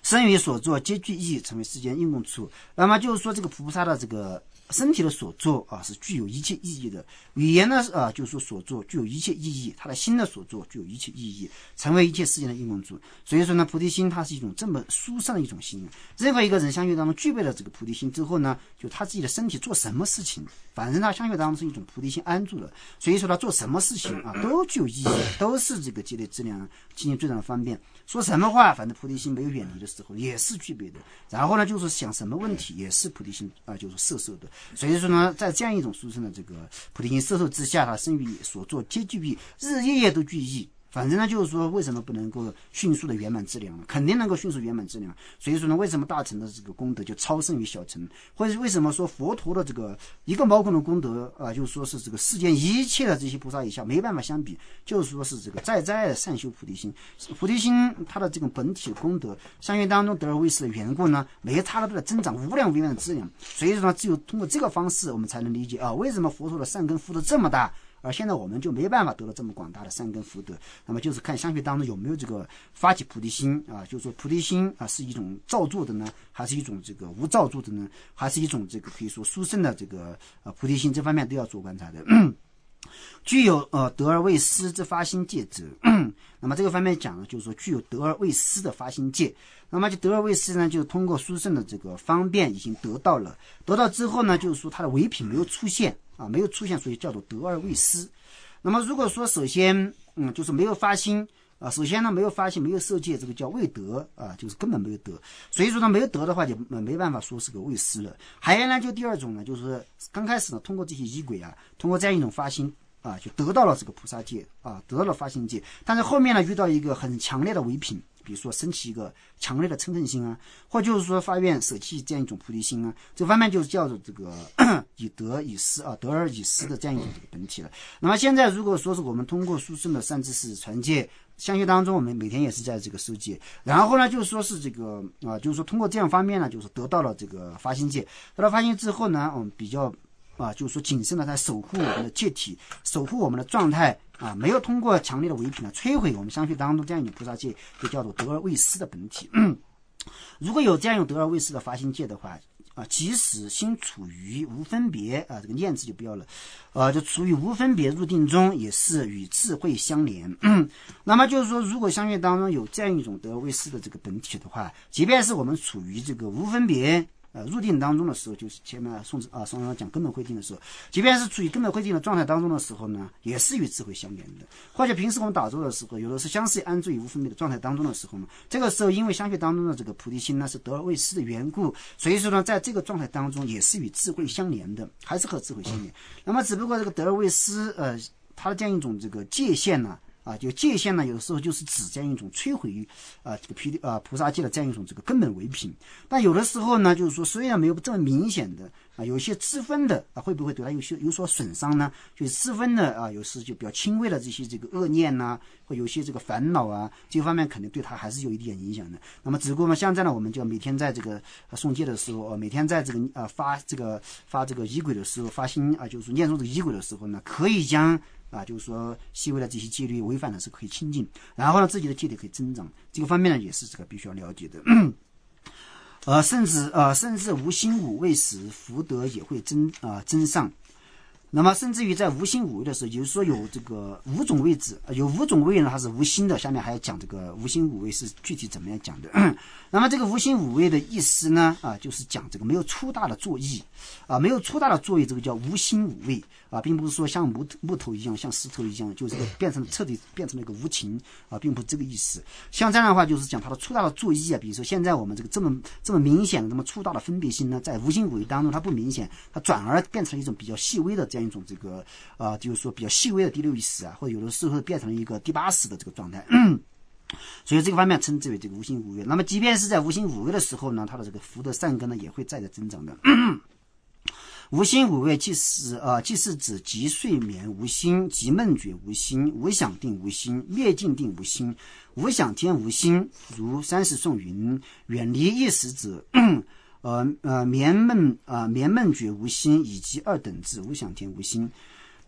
身语所作皆具意，成为世间应用处。那么就是说，这个菩萨的这个身体的所作啊，是具有一切意义的；语言呢啊，就是说所作具有一切意义；他的心的所作具有一切意义，成为一切世间的应用处。所以说呢，菩提心它是一种这么殊胜的一种心。任何一个人相续当中具备了这个菩提心之后呢，就他自己的身体做什么事情，反正他相续当中是一种菩提心安住了，所以说他做什么事情啊都具有意义，都是这个积累质量，进行最大的方便。说什么话，反正菩提心没有远离的时候也是具备的。然后呢，就是想什么问题也是菩提心啊、呃，就是摄受的。所以说呢，在这样一种殊胜的这个菩提心摄受之下，他身语所作皆具意，日日夜夜都具意。反正呢，就是说，为什么不能够迅速的圆满质量呢？肯定能够迅速圆满质量。所以说呢，为什么大乘的这个功德就超胜于小乘？或者为什么说佛陀的这个一个毛孔的功德啊、呃，就是说是这个世间一切的这些菩萨以下没办法相比，就是说是这个在在善修菩提心。菩提心它的这个本体的功德，相应当中得而为师的缘故呢，每一刹那都在增长无量无量的质量。所以说呢，只有通过这个方式，我们才能理解啊，为什么佛陀的善根福德这么大。而现在我们就没办法得到这么广大的善根福德，那么就是看相续当中有没有这个发起菩提心啊，就是说菩提心啊是一种造作的呢，还是一种这个无造作的呢，还是一种这个可以说殊胜的这个呃菩提心，这方面都要做观察的。具有呃得而为师之发心戒者，那么这个方面讲呢，就是说具有得而为师的发心戒。那么就得而为师呢，就是通过殊胜的这个方便已经得到了，得到之后呢，就是说它的唯品没有出现啊，没有出现，所以叫做得而为师。那么如果说首先嗯就是没有发心啊，首先呢没有发心，没有受戒，这个叫未得啊，就是根本没有得。所以说呢没有得的话就没办法说是个为师了。还有呢就第二种呢，就是刚开始呢通过这些仪轨啊，通过这样一种发心啊，就得到了这个菩萨戒啊，得到了发心戒，但是后面呢遇到一个很强烈的唯品，比如说升起一个强烈的嗔恨心啊，或就是说发愿舍弃这样一种菩提心啊，这方面就是叫做这个以得以失啊，得而以失的这样一种这个本体了。那么现在如果说是我们通过殊胜的善知识传戒，相续当中我们每天也是在这个受戒，然后呢就是说是这个啊，就是说通过这样方面呢，就是得到了这个发心戒，得到发心之后呢，我们比较啊，就是说谨慎的在守护我们的戒体，守护我们的状态啊，没有通过强烈的唯品呢摧毁我们相续当中这样一种菩萨戒，就叫做得而为师的本体。如果有这样有得而为师的发心戒的话啊，即使心处于无分别啊，这个念字就不要了，呃、啊，就处于无分别入定中，也是与智慧相连。那么就是说，如果相续当中有这样一种得而为师的这个本体的话，即便是我们处于这个无分别呃，入定当中的时候，就是前面宋啊宋老讲根本慧定的时候，即便是处于根本慧定的状态当中的时候呢，也是与智慧相连的。或者平时我们打坐的时候，有的是相似安住于无分别的状态当中的时候呢，这个时候因为相续当中的这个菩提心呢是得而为师的缘故，所以说呢，在这个状态当中也是与智慧相连的，还是和智慧相连。那么只不过这个得而为师，呃，它的这样一种这个界限呢。啊，就界限呢，有的时候就是指这样一种摧毁于啊这个菩啊菩萨戒的这样一种这个根本唯品。但有的时候呢，就是说虽然没有这么明显的啊，有一些次分的啊，会不会对他有些有所损伤呢？就是次分的啊，有时就比较轻微的这些这个恶念呐、啊，或有些这个烦恼啊，这方面肯定对他还是有一点影响的。那么只不过呢，现在呢，我们就每天在这个诵戒的时候，每天在这个啊发这个发这个仪轨的时候，发心啊，就是念诵这个仪轨的时候呢，可以将。啊，就是说细微的这些戒律违反的是可以清净，然后呢自己的戒律可以增长，这个方面呢也是这个必须要了解的。呃，甚至呃甚至无心五位时，福德也会增啊、呃、增上。那么甚至于在无心五位的时候，也就是说有这个五种位置，有五种位呢，它是无心的。下面还要讲这个无心五位是具体怎么样讲的。那么这个无心五位的意思呢，啊，就是讲这个没有粗大的作意，啊，没有粗大的作意，这个叫无心五位啊，并不是说像木头木头一样，像石头一样，就是变成彻底变成了一个无情啊，并不是这个意思。像这样的话，就是讲它的粗大的作意啊，比如说现在我们这个这么这么明显的这么粗大的分别心呢，在无心五位当中它不明显，它转而变成了一种比较细微的这样。一种这个啊、呃，就是说比较细微的第六意识啊，或者有的时候变成了一个第八识的这个状态，所以这个方面称之为这个无心五位。那么即便是在无心五位的时候呢，它的这个福德善根呢也会再在增长的。无心五位即是啊、呃，即是指即睡眠无心，即梦觉无心，无想定无心，灭尽定无心，无想天无心。如三十颂云：远离一时者。呃呃，眠梦啊、呃，眠梦觉无心，以及二等智无想天无心。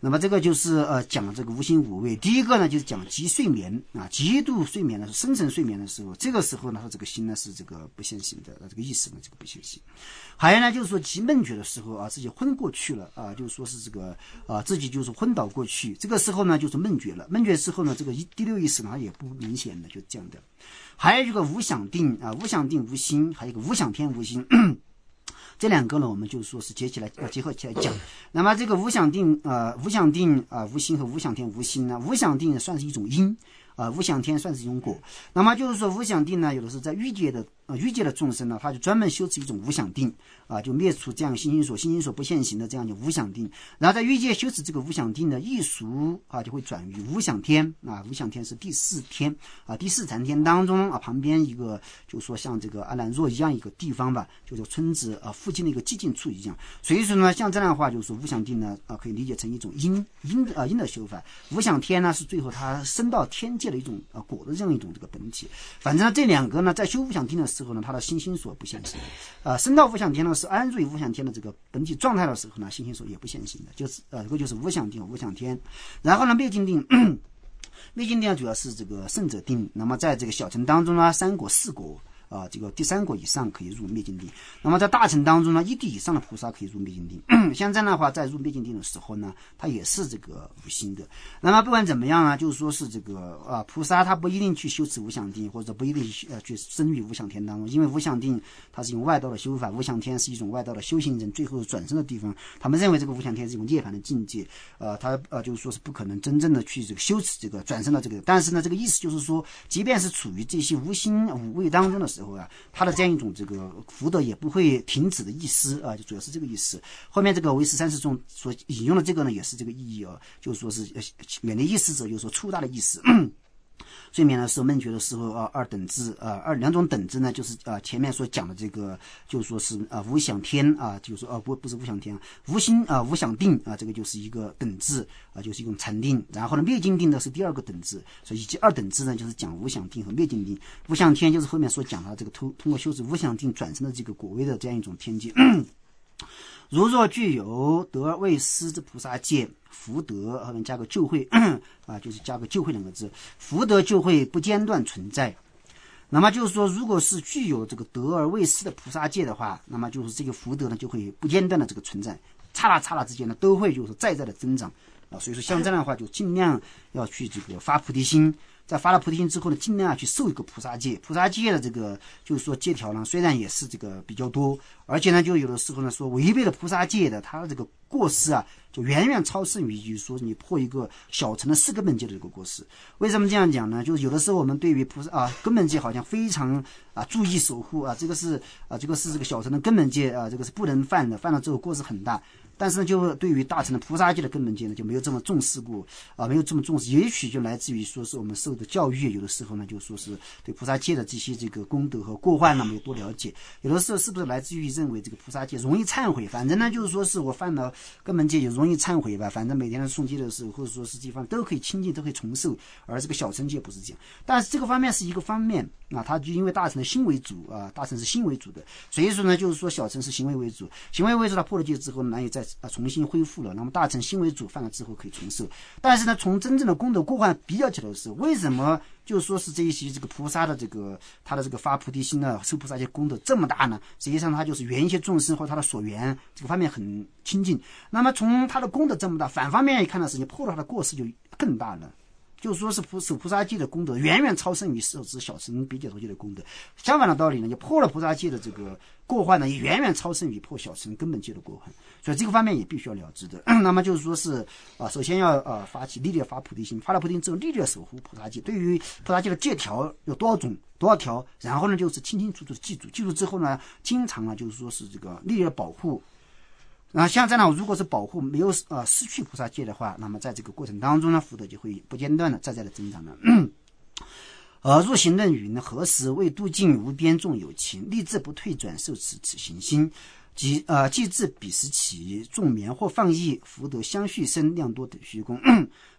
那么这个就是呃讲这个无心无畏。第一个呢就是讲极睡眠啊，极度睡眠的深层睡眠的时候，这个时候呢他这个心呢是这个不现行的，这个意识呢这个不现行。还有呢就是说极闷觉的时候啊，自己昏过去了啊，就是说是这个啊自己就是昏倒过去，这个时候呢就是闷觉了。闷觉之后呢，这个第六意识呢也不明显的，就这样的。还有一个无想定啊，无想定无心，还有一个无想天无心。这两个呢，我们就说是结起来呃结合起来讲。那么这个无想定呃无想定啊、呃、无心和无想天无心呢，无想定算是一种因啊、呃，无想天算是一种果。那么就是说无想定呢，有的是在欲界的呃欲界的众生呢，他就专门修持一种无想定啊、呃，就灭除这样心心所心心所不现行的这样的无想定。然后在欲界修持这个无想定的艺术啊，就会转于无想天啊，无想天是第四天啊，第四禅天当中啊，旁边一个就说像这个阿兰若一样一个地方吧，就是村子啊附近的一个寂静处一样。所以说呢，像这样的话，就是说无想定呢啊，可以理解成一种因因啊因的修法。无想天呢是最后它升到天界的一种啊果的这样一种这个本体。反正这两个呢，在修无想定的时候呢，它的心心所不现行的，啊，升到无想天呢是安住于无想天的这个本体状态的时候呢，心心所也不现行的，就是呃这个就是无想定和无想天。然后呢，灭尽定。灭尽定主要是这个圣者定，那么在这个小乘当中呢，三果四果啊、呃，这个第三果以上可以入灭尽定。那么在大乘当中呢，一地以上的菩萨可以入灭尽定。像这样的话，在入灭尽定的时候呢，它也是这个无心的。那么不管怎么样呢，就是说是这个啊，菩萨他不一定去修持无想定，或者不一定呃去生于无想天当中，因为无想定它是用外道的修法，无想天是一种外道的修行人最后转生的地方。他们认为这个无想天是一种涅槃的境界，呃，他呃就是说是不可能真正的去这个修持这个转生的这个。但是呢，这个意思就是说，即便是处于这些无心无畏当中的时候啊，他的这样一种这个福德也不会停止的意思啊，就主要是这个意思。后面这个唯识三世中所引用的这个呢，也是这个意义啊，就是说是远离意识者，就是说粗大的意思。睡眠的时候，闷觉的时候啊，二等制啊，二两种等制呢，就是啊前面所讲的这个，就是说是啊无想天啊，就是说啊不不是无想天，无心啊无想定啊，这个就是一个等制啊，就是一种禅定。然后呢，灭尽定呢是第二个等制，所以以及二等制呢就是讲无想定和灭尽定。无想天就是后面所讲的这个通通过修持无想定转生的这个果位的这样一种天界。如若具有得而未失之菩萨戒，福德后面加个就会啊，就是加个就会两个字，福德就会不间断存在。那么就是说，如果是具有这个得而未失的菩萨戒的话，那么就是这个福德呢就会不间断的这个存在，刹那刹那之间呢都会就是在在的增长啊。所以说像这样的话，就尽量要去这个发菩提心。在发了菩提心之后呢，尽量去受一个菩萨戒。菩萨戒的这个就是说戒条呢，虽然也是这个比较多，而且呢，就有的时候呢说违背了菩萨戒的，他的这个过失啊，就远远超胜于就是说你破一个小乘的四根本戒的这个过失。为什么这样讲呢？就是有的时候我们对于菩萨啊根本戒好像非常啊注意守护啊，这个是啊这个是这个小乘的根本戒啊，这个是不能犯的，犯了之后过失很大。但是呢，就对于大乘的菩萨戒的根本戒呢，就没有这么重视过啊，没有这么重视。也许就来自于说是我们受的教育，有的时候呢，就说是对菩萨戒的这些这个功德和过患呢没有多了解。有的时候是不是来自于认为这个菩萨戒容易忏悔？反正呢，就是说是我犯了根本戒就容易忏悔吧，反正每天的诵经的时候，或者说是地方都可以清净，都可以重受。而这个小乘戒不是这样，但是这个方面是一个方面啊，它就因为大乘的心为主啊，大乘是心为主的，所以说呢，就是说小乘是行为为主，行为为主，它破了戒之后难以再啊重新恢复了。那么大乘心为主，犯了之后可以重受。但是呢，从真正的功德过患比较起来的时候，为什么就说是这一些这个菩萨的这个他的这个发菩提心呢，受菩萨戒功德这么大呢？实际上他就是缘一些众生或他的所缘这个方面很亲近。那么从他的功德这么大，反方面一看的时候，破了他的过失就更大了。就是说是菩守菩萨戒的功德远远超胜于受持小乘比解脱戒的功德。相反的道理呢，就破了菩萨戒的这个过患呢，也远远超胜于破小乘根本戒的过患。所以这个方面也必须要了知的。那么就是说是啊，首先要呃发起历烈发菩提心，发了菩提心之后历烈守护菩萨戒。对于菩萨戒的戒条有多少种多少条，然后呢就是清清楚楚的记住，记住之后呢，经常啊就是说是这个历烈保护。那像这样，如果是保护没有呃失去菩萨戒的话，那么在这个过程当中呢，福德就会不间断的在在的增长了。而入行论语呢，何时为度尽无边众有情，立志不退转受持此行心，即呃即至彼时起，众眠或放逸，福德相续生，量多等虚空。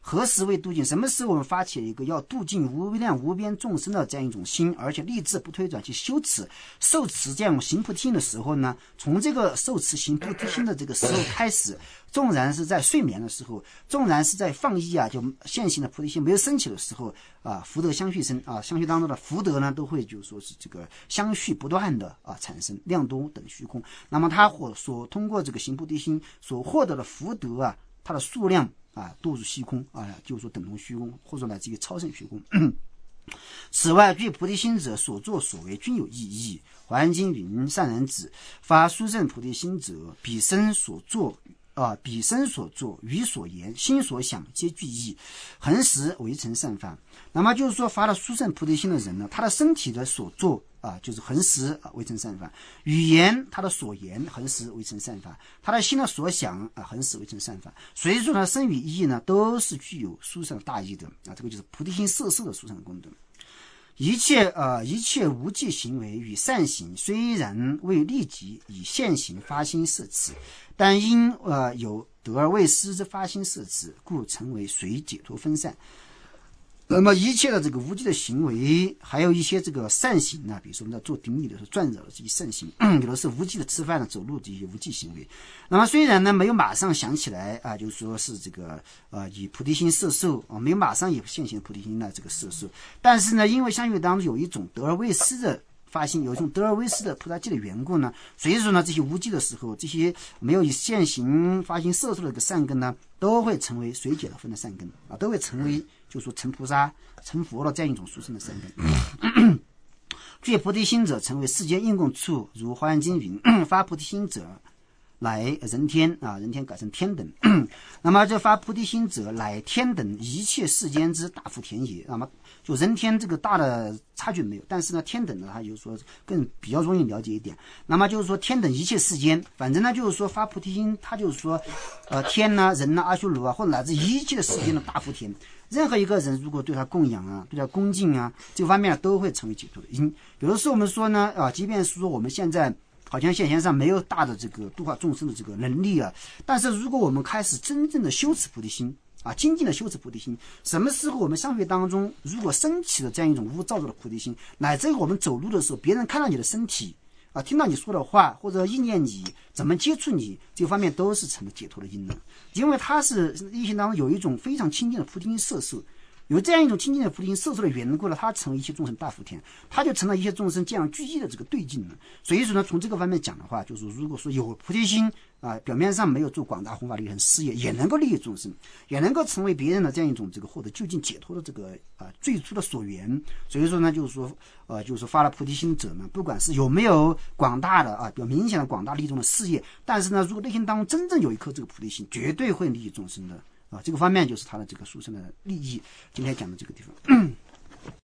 何时为度尽？什么时候我们发起了一个要度尽无量无边众生的这样一种心，而且立志不退转去修持受持这样行菩提心的时候呢？从这个受持行菩提心的这个时候开始，纵然是在睡眠的时候，纵然是在放逸啊，就现行的菩提心没有升起的时候啊，福德相续生啊，相续当中的福德呢，都会就说是这个相续不断的啊产生，量多等虚空。那么他所所通过这个行菩提心所获得的福德啊，它的数量啊，多如虚空啊，就是说等同虚空，或者乃至于超胜虚空。此外，具菩提心者所作所为均有意义。华严经云：善男子，发殊胜菩提心者，彼身所作啊，彼身所作，语所言，心所想，皆具义，恒时为成善法。那么就是说，发了殊胜菩提心的人呢，他的身体的所作啊，就是恒时啊为成善法；语言他的所言，恒时为成善法；他的心的所想啊，恒时为成善法。所以说呢，身语意呢，都是具有殊胜大义的啊，这个就是菩提心摄受的殊胜功德。一切呃一切无记行为与善行，虽然未立即以现行发心摄持，但因呃有得而未失之发心摄持，故成为随解脱分散。那么一切的这个无记的行为，还有一些这个善行呢，比如说我们在做顶礼的时候转着的这些善行，有的是无记的吃饭的走路这些无记行为。那么虽然呢没有马上想起来啊，就是说是这个呃以菩提心摄受啊，没有马上以现行菩提心的这个摄受，但是呢，因为相续当中有一种得而未失的发心，有一种得而未失的菩萨戒的缘故呢，所以说呢，这些无记的时候，这些没有以现行发心摄受的这个善根呢，都会成为随解脱分的善根啊，都会成为就是说成菩萨、成佛的这样一种殊胜的善根。具菩提心者，成为世间应供处，如华严经云：发菩提心者，乃人天啊，人天改成天等。那么这发菩提心者，乃天等一切世间之大福田也。那么就人天这个大的差距没有，但是呢，天等呢，它就是说更比较容易了解一点。那么就是说天等一切世间，反正呢就是说发菩提心，它就是说，呃，天呐、啊、人呐、啊、阿修罗啊，或者乃至一切的世间的大福田。任何一个人如果对他供养啊，对他恭敬啊，这方面都会成为解脱的因。有的时候我们说呢，啊，即便是说我们现在好像现前上没有大的这个度化众生的这个能力啊，但是如果我们开始真正的修持菩提心啊，精进的修持菩提心，什么时候我们相续当中如果升起了这样一种无造作的菩提心，乃至于我们走路的时候，别人看到你的身体啊，听到你说的话，或者意念你怎么接触你，这方面都是成为解脱的因了。因为它是一心当中有一种非常清净的菩提心摄受，有这样一种清净的菩提心摄受的缘故了，它成为一切众生大福田，它就成了一切众生这样聚义的这个对境了。所以说呢，从这个方面讲的话，就是如果说有菩提心啊，表面上没有做广大弘法利很事业，也能够利益众生，也能够成为别人的这样一种这个获得究竟解脱的这个啊最初的所缘。所以说呢，就是说呃，就是说发了菩提心者呢，不管是有没有广大的啊比较明显的广大利益众的事业，但是呢，如果内心当中真正有一颗这个菩提心，绝对会利益众生的啊。这个方面就是他的这个殊胜的利益。今天讲的这个地方。